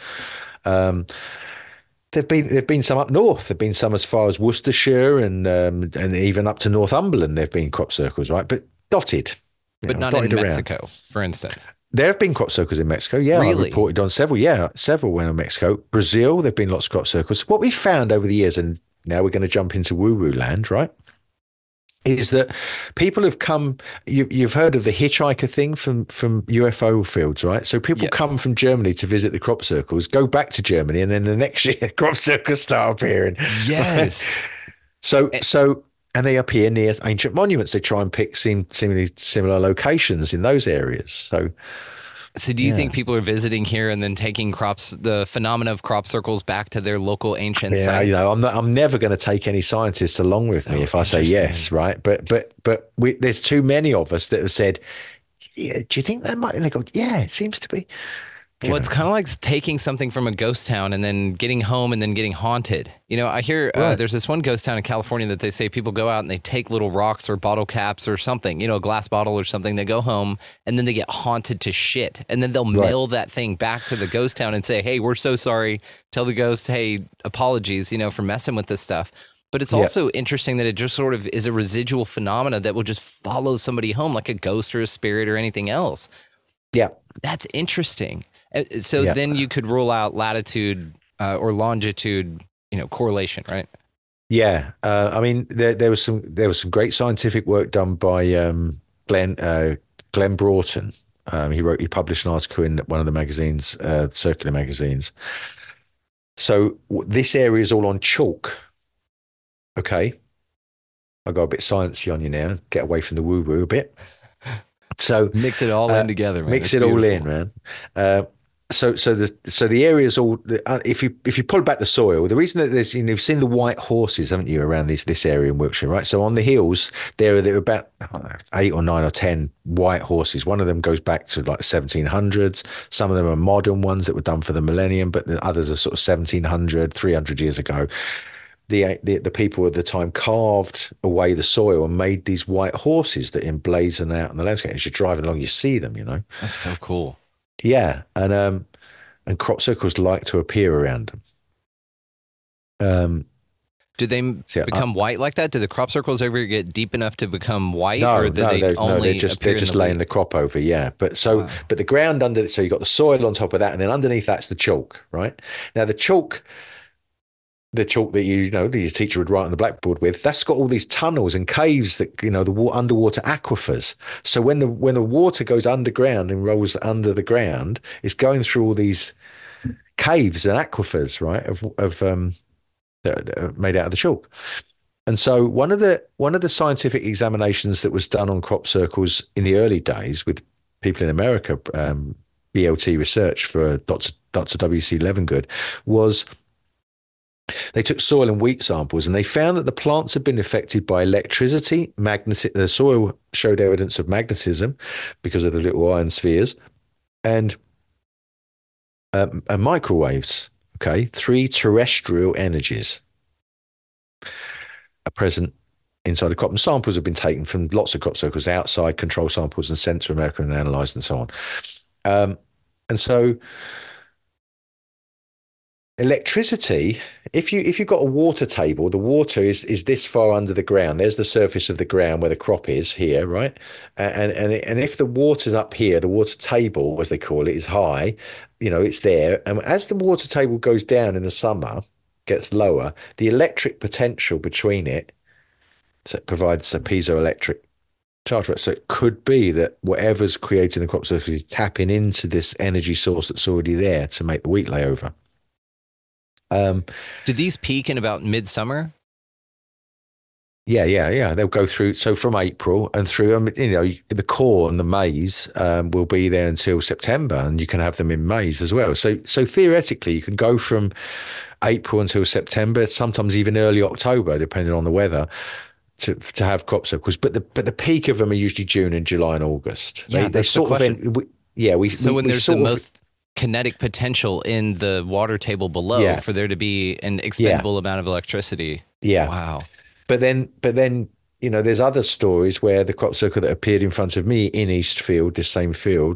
There've been some up north. There've been some as far as Worcestershire and even up to Northumberland. There've been crop circles, right? But dotted, but not in Mexico, for instance. There have been crop circles in Mexico. Yeah, really? I reported on several. Yeah, several went in Mexico. Brazil, there have been lots of crop circles. What we found over the years, and now we're going to jump into woo-woo land, right, is that people have come, you've heard of the hitchhiker thing from UFO fields, right? So people come from Germany to visit the crop circles, go back to Germany, and then the next year crop circles start appearing. Yes. And they appear near ancient monuments. They try and pick seemingly similar locations in those areas. So do you think people are visiting here and then taking the phenomena of crop circles back to their local ancient sites? I'm never going to take any scientists along with me if I say yes, right? But there's too many of us that have said, yeah, do you think that might? And they go, yeah, it seems to be. Well, it's kind of like taking something from a ghost town and then getting home and then getting haunted. I hear there's this one ghost town in California that they say people go out and they take little rocks or bottle caps or something, a glass bottle or something. They go home and then they get haunted to shit. And then they'll mail that thing back to the ghost town and say, hey, we're so sorry. Tell the ghost, hey, apologies, for messing with this stuff. But it's also interesting that it just sort of is a residual phenomena that will just follow somebody home like a ghost or a spirit or anything else. Yeah. That's interesting. So then you could rule out latitude or longitude, correlation, right? Yeah, I mean there was some great scientific work done by Glenn Broughton. He published an article in one of the magazines, Circular magazines. So this area is all on chalk. Okay, I'll go a bit sciencey on you now. Get away from the woo woo a bit. So mix it all in together, man. Mix it all in, man. So the area is all. If you pull back the soil, the reason that there's you've seen the white horses, haven't you, around this area in Wiltshire, right? So on the hills there are about 8 or 9 or 10 white horses. One of them goes back to like 1700s. Some of them are modern ones that were done for the millennium, but the others are sort of 1700, 300 years ago. The people at the time carved away the soil and made these white horses that emblazon out on the landscape. As you're driving along, you see them. That's so cool. Yeah, and crop circles like to appear around them. Do they become white like that? Do the crop circles ever get deep enough to become white? They're just laying the crop over. Yeah, but the ground under it. So you got the soil on top of that, and then underneath that's the chalk, right? Now the chalk that your teacher would write on the blackboard with, that's got all these tunnels and caves that the underwater aquifers. So when the water goes underground and rolls under the ground, it's going through all these caves and aquifers, right, that are made out of the chalk. And so one of the scientific examinations that was done on crop circles in the early days with people in America, BLT research for Dr. W.C. Levengood, was they took soil and wheat samples and they found that the plants had been affected by electricity, the soil showed evidence of magnetism because of the little iron spheres, and microwaves. Okay, 3 terrestrial energies are present inside the crop, and samples have been taken from lots of crop circles outside, control samples, and sent to America and analysed and so on. And so electricity, if you've got a water table, the water is this far under the ground. There's the surface of the ground where the crop is here, right? And if the water's up here, the water table, as they call it, is high, it's there. And as the water table goes down in the summer, gets lower, the electric potential between it provides a piezoelectric charge. Right? So it could be that whatever's creating the crop circle is tapping into this energy source that's already there to make the wheat layover. Do these peak in about midsummer? Yeah. They'll go through. So from April and through, the corn, the maize will be there until September, and you can have them in maize as well. So theoretically, you can go from April until September, sometimes even early October, depending on the weather, to have crop circles. But the peak of them are usually June and July and August. Yeah, they sort of end. When there's the most kinetic potential in the water table below for there to be an expendable amount of electricity. Yeah. Wow. But then, there's other stories where the crop circle that appeared in front of me in Eastfield, this same field,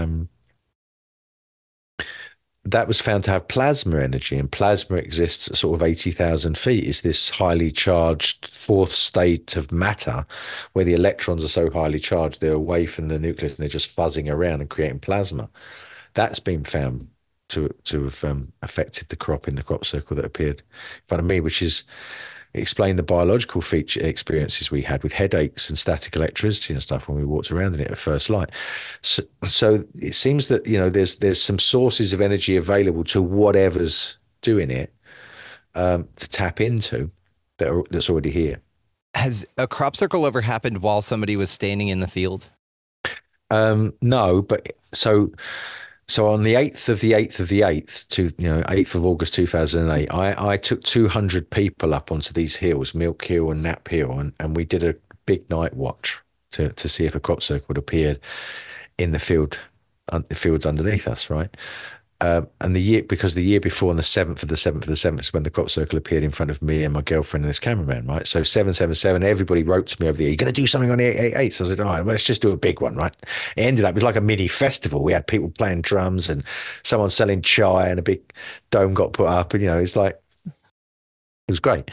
that was found to have plasma energy, and plasma exists at sort of 80,000 feet. It's this highly charged fourth state of matter where the electrons are so highly charged, they're away from the nucleus and they're just fuzzing around and creating plasma. That's been found to have affected the crop in the crop circle that appeared in front of me, which is explain the biological feature experiences we had with headaches and static electricity and stuff when we walked around in it at first light. So it seems that there's some sources of energy available to whatever's doing it to tap into that's already here. Has a crop circle ever happened while somebody was standing in the field? No, but so on the 8th of the 8th of the 8th, 8th of August 2008, I took 200 people up onto these hills, Milk Hill and Knapp Hill, and we did a big night watch to see if a crop circle had appeared in the fields underneath us, right? And because the year before, on the 7th of the 7th of the 7th, is when the crop circle appeared in front of me and my girlfriend and this cameraman, right? So 777, everybody wrote to me over the year, you're going to do something on the 888? So I said, all right, well, let's just do a big one, right? It ended up, it was like a mini festival. We had people playing drums and someone selling chai, and a big dome got put up, and, it's like, it was great.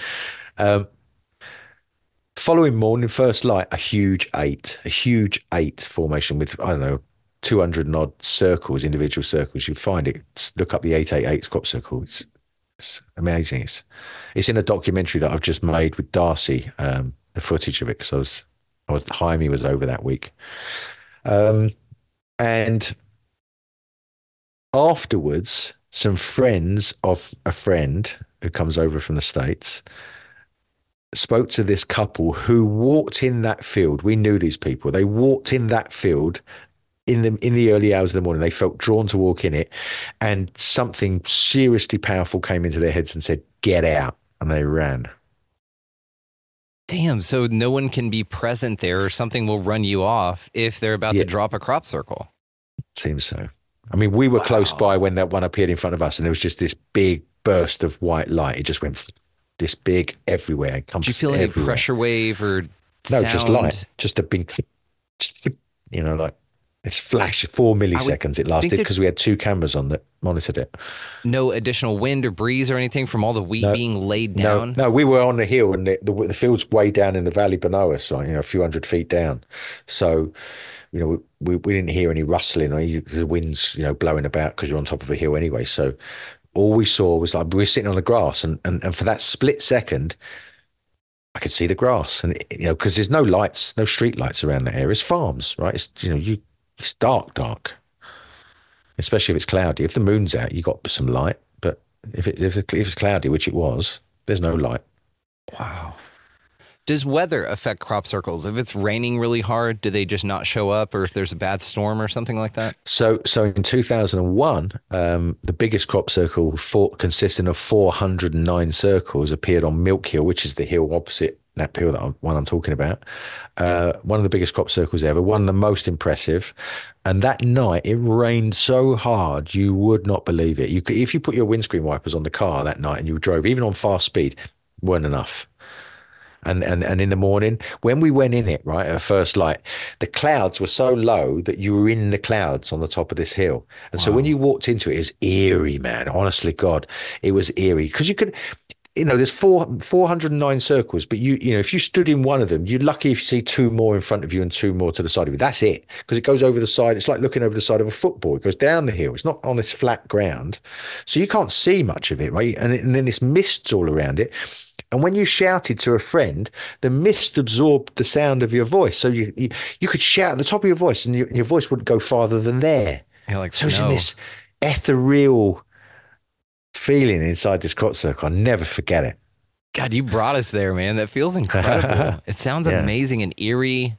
Following morning, first light, a huge eight formation with, I don't know, 200 and odd circles, individual circles. You find it, look up the 888 crop circle. It's amazing. It's in a documentary that I've just made with Darcy, the footage of it, because Jaime was over that week. And afterwards, some friends of a friend who comes over from the States spoke to this couple who walked in that field. We knew these people. They walked in that field in the early hours of the morning. They felt drawn to walk in it, and something seriously powerful came into their heads and said, "Get out," and they ran. Damn, so no one can be present there, or something will run you off if they're about to drop a crop circle. Seems so. I mean, we were close by when that one appeared in front of us, and there was just this big burst of white light. It just went this big everywhere. Did you feel any pressure wave or sound? No, just light. Just a big, like it's flash, 4 milliseconds it lasted, because we had 2 cameras on that monitored it. No additional wind or breeze or anything from all the wheat being laid down? No, we were on the hill, and the field's way down in the valley below us, so, a few hundred feet down. So, we didn't hear any rustling or the winds, blowing about, because you're on top of a hill anyway. So all we saw was like we were sitting on the grass, and for that split second, I could see the grass, and because there's no lights, no street lights around that area. It's farms, right? It's it's dark, especially if it's cloudy. If the moon's out, you got some light, but if it's cloudy, which it was, There's no light. Wow. Does weather affect crop circles? If it's raining really hard, do they just not show up, or if there's a bad storm or something like that? So in 2001, the biggest crop circle consisting of 409 circles appeared on Milk Hill, which is the hill opposite that hill one I'm talking about. One of the biggest crop circles ever, one of the most impressive. And that night, it rained so hard, you would not believe it. If you put your windscreen wipers on the car that night and you drove, even on fast speed, weren't enough. And in the morning, when we went in it, right, at first light, the clouds were so low that you were in the clouds on the top of this hill. And so when you walked into it, it was eerie, man. Honestly, God, it was eerie. Because you could, there's 409 circles, but if you stood in one of them, you're lucky if you see two more in front of you and two more to the side of you. That's it. Because it goes over the side. It's like looking over the side of a football. It goes down the hill. It's not on this flat ground. So you can't see much of it, right? And then this mist's all around it. And when you shouted to a friend, the mist absorbed the sound of your voice. So you could shout at the top of your voice and your voice wouldn't go farther than there. Yeah, like so it's in this ethereal feeling inside this crop circle. I'll never forget it. God, you brought us there, man. That feels incredible. It sounds amazing and eerie.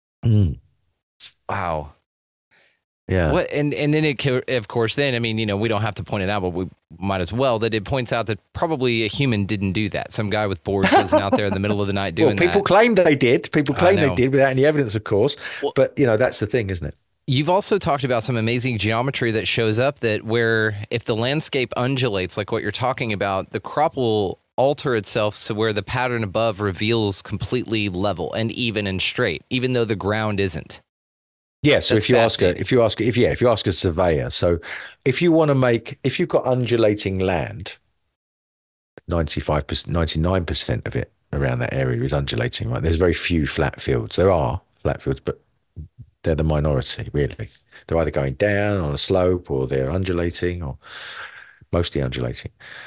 Wow. Yeah. And then it, of course, then, I mean, we don't have to point it out, but we might as well, that it points out that probably a human didn't do that. Some guy with boards wasn't out there in the middle of the night doing people that. Claim they did. People claim they did without any evidence, of course. Well, but, that's the thing, isn't it? You've also talked about some amazing geometry that shows up that where if the landscape undulates, like what you're talking about, the crop will alter itself so where the pattern above reveals completely level and even and straight, even though the ground isn't. Yeah, so if you ask a surveyor, so if you've got undulating land, 95%, 99% of it around that area is undulating, right? There's very few flat fields. There are flat fields, but they're the minority, really. They're either going down on a slope or they're undulating or mostly undulating.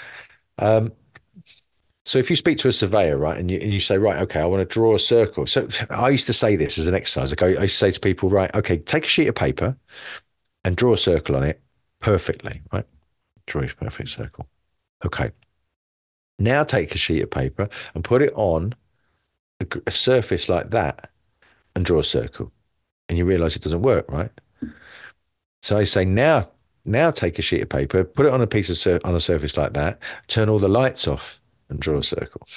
So if you speak to a surveyor, right, and you say, right, okay, I want to draw a circle. So I used to say this as an exercise. I used to say to people, right, okay, take a sheet of paper and draw a circle on it perfectly, right? Draw a perfect circle. Okay. Now take a sheet of paper and put it on a surface like that and draw a circle. And you realize it doesn't work, right? So I say, now take a sheet of paper, put it on on a surface like that, turn all the lights off, and draw a circle.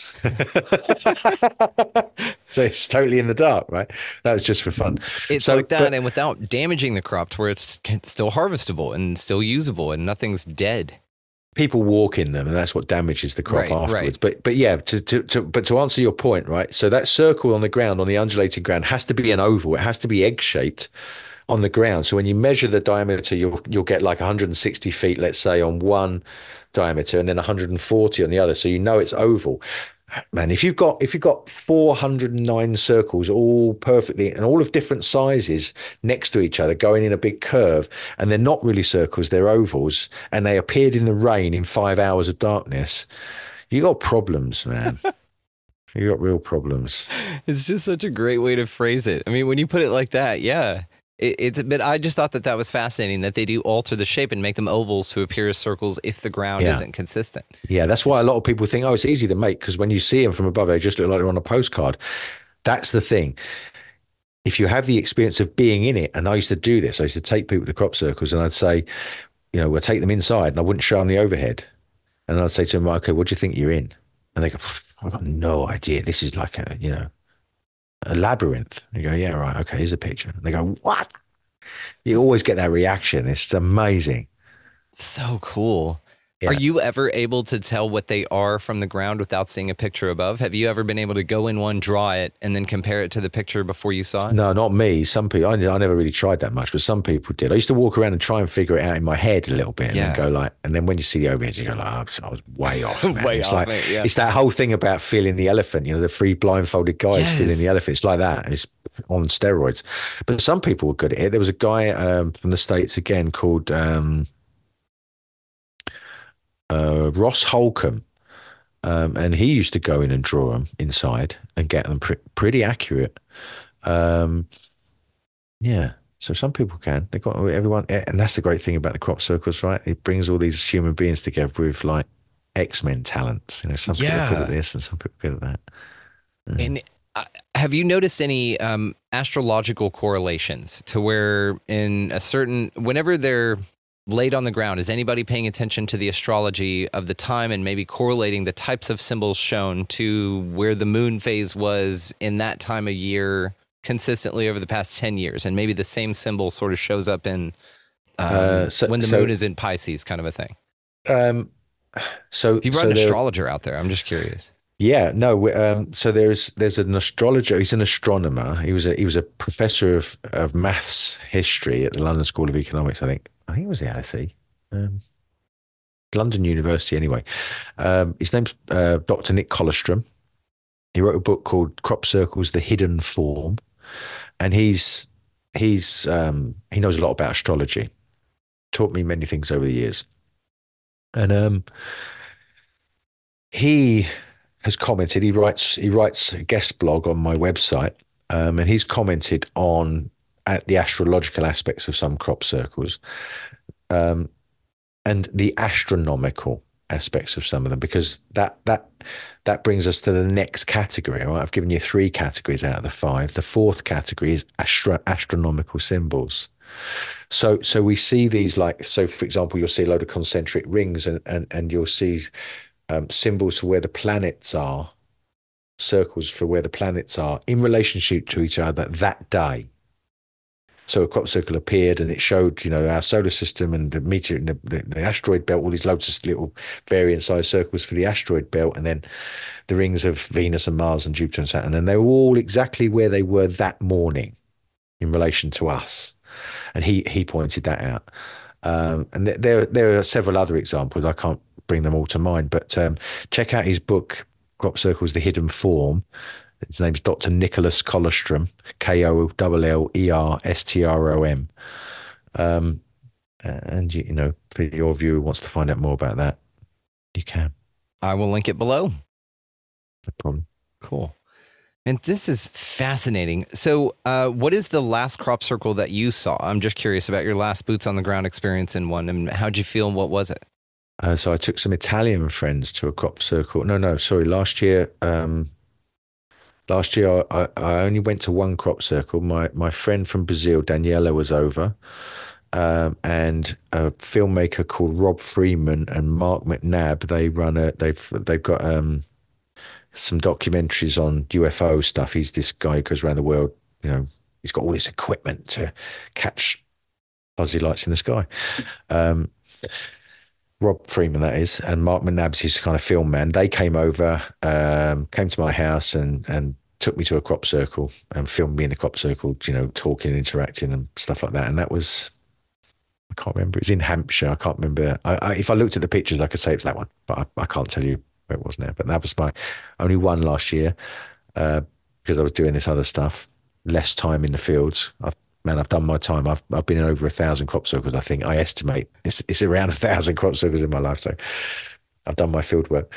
So it's totally in the dark, right? That was just for fun. It's like that, and without damaging the crop to where it's still harvestable and still usable and nothing's dead. People walk in them, and that's what damages the crop afterwards. Right. But yeah, to answer your point, right? So that circle on the ground, on the undulating ground, has to be an oval. It has to be egg-shaped on the ground. So when you measure the diameter, you'll get like 160 feet, let's say, on one diameter, and then 140 on the other. So it's oval. Man, if you've got 409 circles all perfectly and all of different sizes next to each other going in a big curve, and they're not really circles, they're ovals, and they appeared in the rain in 5 hours of darkness, you got problems, man. You got real problems. It's just such a great way to phrase it. I mean, when you put it like that, yeah. But I just thought that was fascinating that they do alter the shape and make them ovals to appear as circles if the ground isn't consistent. Yeah, that's why a lot of people think, it's easy to make, because when you see them from above, they just look like they're on a postcard. That's the thing. If you have the experience of being in it, and I used to do this, I used to take people to crop circles and I'd say, we'll take them inside, and I wouldn't show them the overhead. And I'd say to them, okay, what do you think you're in? And they go, I've got no idea. This is like a labyrinth. You go, yeah, right. Okay, here's a picture. And they go, what? You always get that reaction. It's amazing. So cool. Yeah. Are you ever able to tell what they are from the ground without seeing a picture above? Have you ever been able to go in one, draw it, and then compare it to the picture before you saw it? No, not me. Some people, I never really tried that much, but some people did. I used to walk around and try and figure it out in my head a little bit, and then go like, and then when you see the overhead, you go like, I was way off. Man. It's that whole thing about feeling the elephant. The three blindfolded guys feeling the elephant. It's like that. It's on steroids. But some people were good at it. There was a guy from the States again called Ross Holcomb, and he used to go in and draw them inside and get them pretty accurate. So some people can. They've got everyone, and that's the great thing about the crop circles, right? It brings all these human beings together with like X-Men talents. You know, some people are good at this and some people are good at that. And have you noticed any astrological correlations to where in a certain, whenever they're laid on the ground, is anybody paying attention to the astrology of the time and maybe correlating the types of symbols shown to where the moon phase was in that time of year consistently over the past 10 years? And maybe the same symbol sort of shows up in when the moon is in Pisces, kind of a thing. So if you brought an astrologer out there, I'm just curious. Yeah, no. So there's an astrologer. He's an astronomer. He was a professor of maths history at the London School of Economics. I think it was the LSE, London University. Anyway, his name's Dr. Nick Colostrum. He wrote a book called Crop Circles: The Hidden Form, and he knows a lot about astrology. Taught me many things over the years, and he has commented. He writes a guest blog on my website, and he's commented on the astrological aspects of some crop circles, and the astronomical aspects of some of them, because that brings us to the next category. Right? I've given you 3 categories out of the 5. The 4th category is astronomical symbols. So we see these, like, so for example, you'll see a load of concentric rings, and you'll see symbols for where the planets are, circles for where the planets are in relationship to each other that day. So a crop circle appeared and it showed, our solar system and the meteor and the asteroid belt, all these loads of little variant size circles for the asteroid belt, and then the rings of Venus and Mars and Jupiter and Saturn. And they were all exactly where they were that morning in relation to us. And he pointed that out. And there are several other examples. I can't bring them all to mind, but check out his book, Crop Circles: The Hidden Form. His name's Dr. Nicholas Colostrum, Kolllerstrom. And for your viewer who wants to find out more about that, you can. I will link it below. No problem. Cool. And this is fascinating. So what is the last crop circle that you saw? I'm just curious about your last boots on the ground experience in one, and how'd you feel and what was it? So I took some Italian friends to a crop circle. Last year, I only went to one crop circle. My friend from Brazil, Daniela, was over, and a filmmaker called Rob Freeman and Mark McNabb. They've got some documentaries on UFO stuff. He's this guy who goes around the world. He's got all this equipment to catch fuzzy lights in the sky. Rob Freeman, that is, and Mark McNabb's his kind of film man. They came over, came to my house and took me to a crop circle and filmed me in the crop circle, talking, interacting and stuff like that. And that was, I can't remember. It was in Hampshire. I can't remember. If I looked at the pictures, I could say it's that one, but I can't tell you where it was now. But that was my only one last year, because I was doing this other stuff, less time in the fields. I've done my time. I've been in over 1,000 crop circles. I think I estimate it's around 1,000 crop circles in my life. So I've done my field work.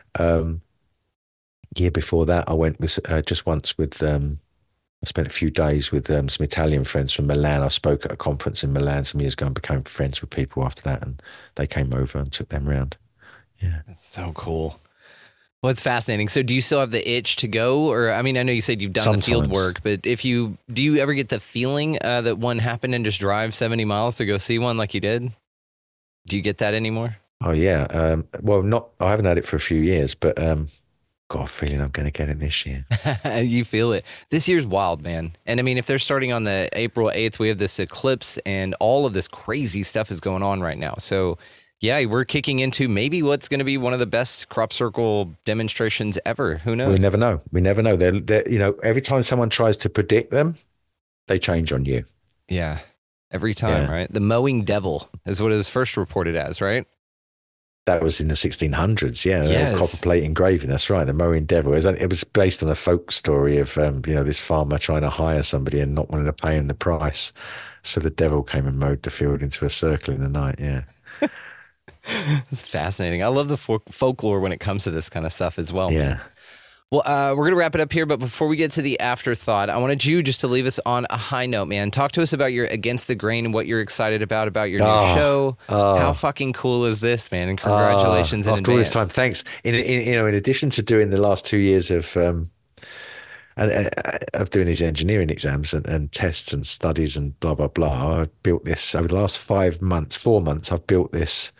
Year before that, I went with just once with. I spent a few days with some Italian friends from Milan. I spoke at a conference in Milan some years ago and became friends with people after that, and they came over and took them around. Yeah, that's so cool. Well, it's fascinating. So do you still have the itch to go? Or, I mean, I know you said you've done the field work, but do you ever get the feeling that one happened and just drive 70 miles to go see one like you did? Do you get that anymore? Oh, yeah. I haven't had it for a few years, but got a feeling I'm going to get it this year. You feel it. This year's wild, man. And I mean, if they're starting on the April 8th, we have this eclipse and all of this crazy stuff is going on right now. So yeah, we're kicking into maybe what's going to be one of the best crop circle demonstrations ever. Who knows? We never know. They're every time someone tries to predict them, they change on you. Yeah. Every time, yeah. Right? The mowing devil is what it was first reported as, right? That was in the 1600s. Yeah. Yes. Copper plate engraving. That's right. The mowing devil. It was based on a folk story of, this farmer trying to hire somebody and not wanting to pay him the price. So the devil came and mowed the field into a circle in the night. Yeah. It's fascinating. I love the folklore when it comes to this kind of stuff as well. Yeah. Man. Well, we're going to wrap it up here, but before we get to the afterthought, I wanted you just to leave us on a high note, man. Talk to us about your Against the Grain and what you're excited about your new show. How fucking cool is this, man? And congratulations in advance. After all this time, thanks. In addition to doing the last 2 years of doing these engineering exams and tests and studies and blah, blah, blah, I've built this over the last 4 months, I've built this,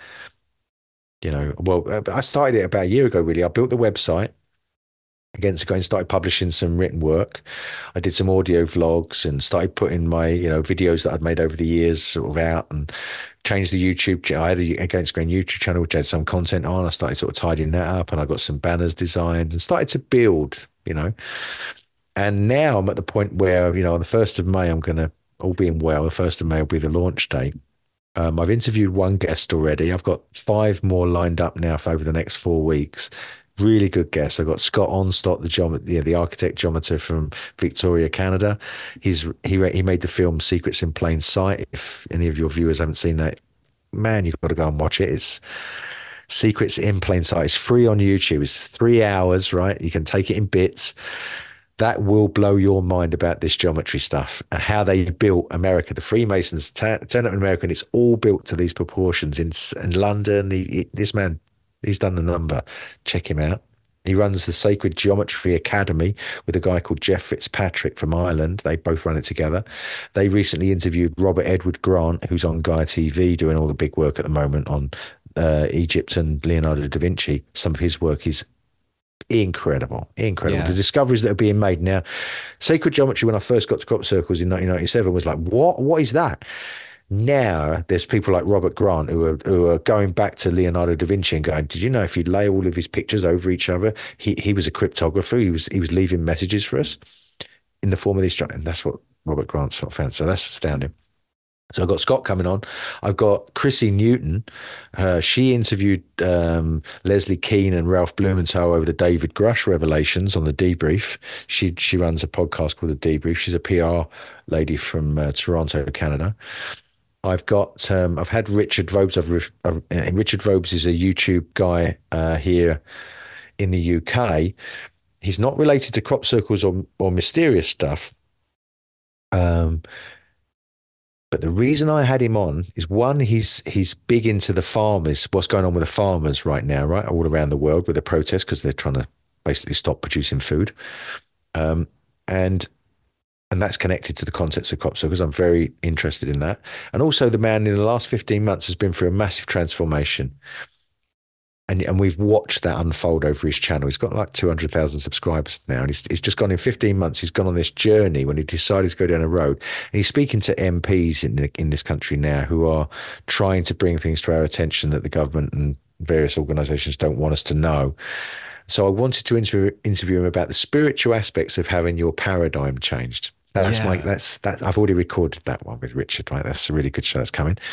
I started it about a year ago, really. I built the website. Against the Grain, started publishing some written work. I did some audio vlogs and started putting my, videos that I'd made over the years sort of out, and changed the YouTube. I had a Against the Grain YouTube channel, which had some content on. I started sort of tidying that up, and I got some banners designed and started to build, And now I'm at the point where, on the 1st of May, I'm going to, all being well, the 1st of May will be the launch date. I've interviewed one guest already. I've got 5 more lined up now for over the next 4 weeks. Really good guests. I've got Scott Onstott, the architect geometer from Victoria, Canada. He made the film Secrets in Plain Sight. If any of your viewers haven't seen that, man, you've got to go and watch it. It's Secrets in Plain Sight. It's free on YouTube. It's 3 hours, right? You can take it in bits. That will blow your mind about this geometry stuff and how they built America. The Freemasons turned up in America, and it's all built to these proportions. In London, this man, he's done the number. Check him out. He runs the Sacred Geometry Academy with a guy called Jeff Fitzpatrick from Ireland. They both run it together. They recently interviewed Robert Edward Grant, who's on Gaia TV, doing all the big work at the moment on Egypt and Leonardo da Vinci. Some of his work is incredible. Yeah. The discoveries that are being made now. Sacred geometry, when I first got to crop circles in 1997, was like, what is that? Now there's people like Robert Grant who are going back to Leonardo da Vinci and going, did you know if you lay all of his pictures over each other, he was a cryptographer. He was leaving messages for us in the form of these, and that's what Robert Grant sort of found. So that's astounding. So I've got Scott coming on. I've got Chrissy Newton. She interviewed Leslie Keane and Ralph Blumenthal over the David Grush revelations on The Debrief. She runs a podcast called The Debrief. She's a PR lady from Toronto, Canada. I've had Richard Vobes. Richard Vobes is a YouTube guy here in the UK. He's not related to crop circles or mysterious stuff. But the reason I had him on is, one, he's big into the farmers, what's going on with the farmers right now, right, all around the world with the protests, because they're trying to basically stop producing food. And that's connected to the concepts of crop circles. I'm very interested in that. And also the man in the last 15 months has been through a massive transformation. And we've watched that unfold over his channel. He's got like 200,000 subscribers now. And he's just gone in 15 months. He's gone on this journey when he decided to go down a road. And he's speaking to MPs in this country now who are trying to bring things to our attention that the government and various organizations don't want us to know. So I wanted to interview him about the spiritual aspects of having your paradigm changed. I've already recorded that one with Richard, right? That's a really good show that's coming.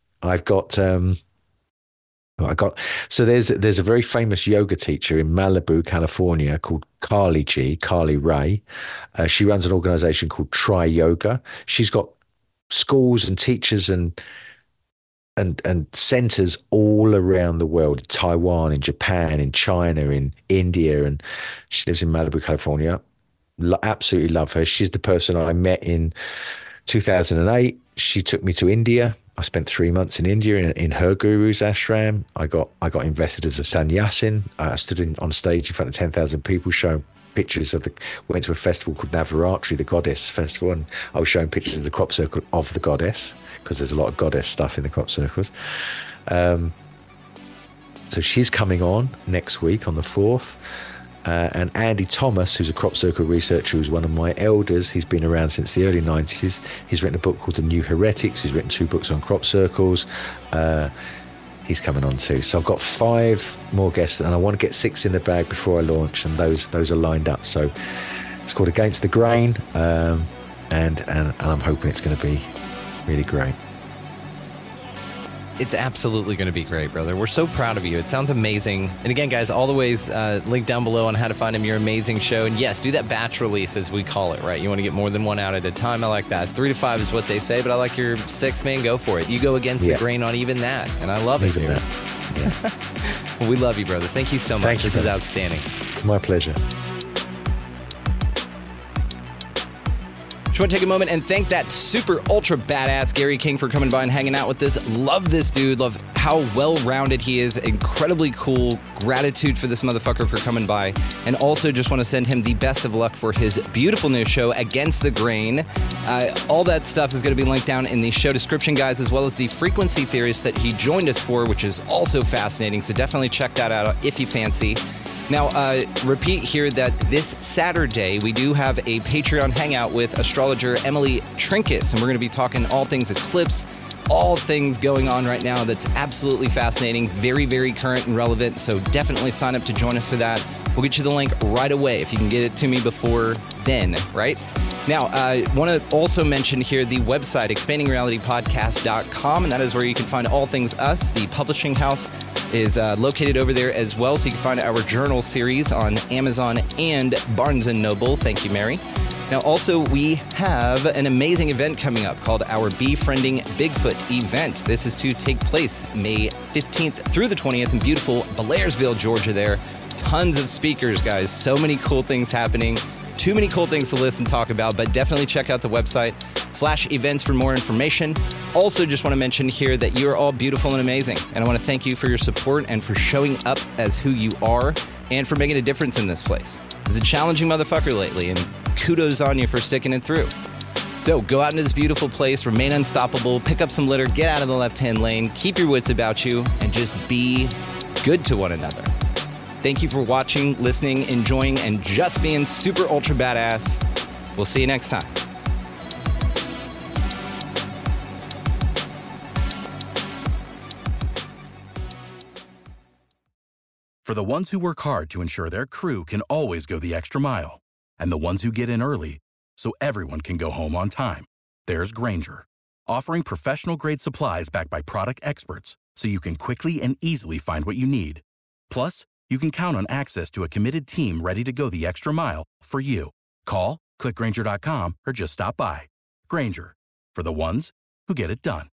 So there's a very famous yoga teacher in Malibu, California called Carly Ray. She runs an organization called Try Yoga. She's got schools and teachers and centers all around the world, Taiwan, in Japan, in China, in India, and she lives in Malibu, California. Absolutely love her. She's the person I met in 2008. She took me to India. I spent 3 months in India in her guru's ashram. I got invested as a sannyasin. I stood on stage in front of 10,000 people showing pictures of went to a festival called Navaratri, the goddess festival, and I was showing pictures of the crop circle of the goddess, because there's a lot of goddess stuff in the crop circles. So she's coming on next week on the 4th. And Andy Thomas, who's a crop circle researcher, who's one of my elders. He's been around since the early 90s. He's written a book called The New Heretics. He's written 2 books on crop circles. He's coming on too. So I've got 5 more guests, and I want to get 6 in the bag before I launch, and those are lined up. So it's called Against the Grain, and I'm hoping it's going to be really great. It's absolutely going to be great, brother. We're so proud of you. It sounds amazing. And again, guys, all the ways linked down below on how to find him, your amazing show. And yes, do that batch release, as we call it, right? You want to get more than one out at a time. I like that. 3 to 5 is what they say, but I like your 6, man. Go for it. You go against the grain on even that. And I love it. Yeah. Well, we love you, brother. Thank you so much. This is outstanding. My pleasure. Just want to take a moment and thank that super ultra badass Gary King for coming by and hanging out with us. Love this dude. Love how well-rounded he is. Incredibly cool. Gratitude for this motherfucker for coming by. And also just want to send him the best of luck for his beautiful new show, Against the Grain. All that stuff is going to be linked down in the show description, guys, as well as the frequency theories that he joined us for, which is also fascinating. So definitely check that out if you fancy. Now, repeat here that this Saturday, we do have a Patreon hangout with astrologer Emily Trinkus, and we're going to be talking all things eclipse, all things going on right now that's absolutely fascinating, very, very current and relevant, so definitely sign up to join us for that. We'll get you the link right away if you can get it to me before then, right? Now, I want to also mention here the website, expandingrealitypodcast.com, and that is where you can find all things us. The publishing house is located over there as well, so you can find our journal series on Amazon and Barnes & Noble. Thank you, Mary. Now, also, we have an amazing event coming up called our Befriending Bigfoot event. This is to take place May 15th through the 20th in beautiful Blairsville, Georgia there. Tons of speakers, guys. So many cool things happening. Too many cool things to list and talk about, but definitely check out the website /events for more information. Also, just want to mention here that you are all beautiful and amazing, and I want to thank you for your support and for showing up as who you are and for making a difference in this place. It's a challenging motherfucker lately, and kudos on you for sticking it through. So go out into this beautiful place, remain unstoppable, pick up some litter, get out of the left-hand lane, keep your wits about you, and just be good to one another. Thank you for watching, listening, enjoying, and just being super ultra badass. We'll see you next time. For the ones who work hard to ensure their crew can always go the extra mile, and the ones who get in early so everyone can go home on time, there's Grainger, offering professional-grade supplies backed by product experts so you can quickly and easily find what you need. Plus, you can count on access to a committed team ready to go the extra mile for you. Call, click Grainger.com, or just stop by. Grainger, for the ones who get it done.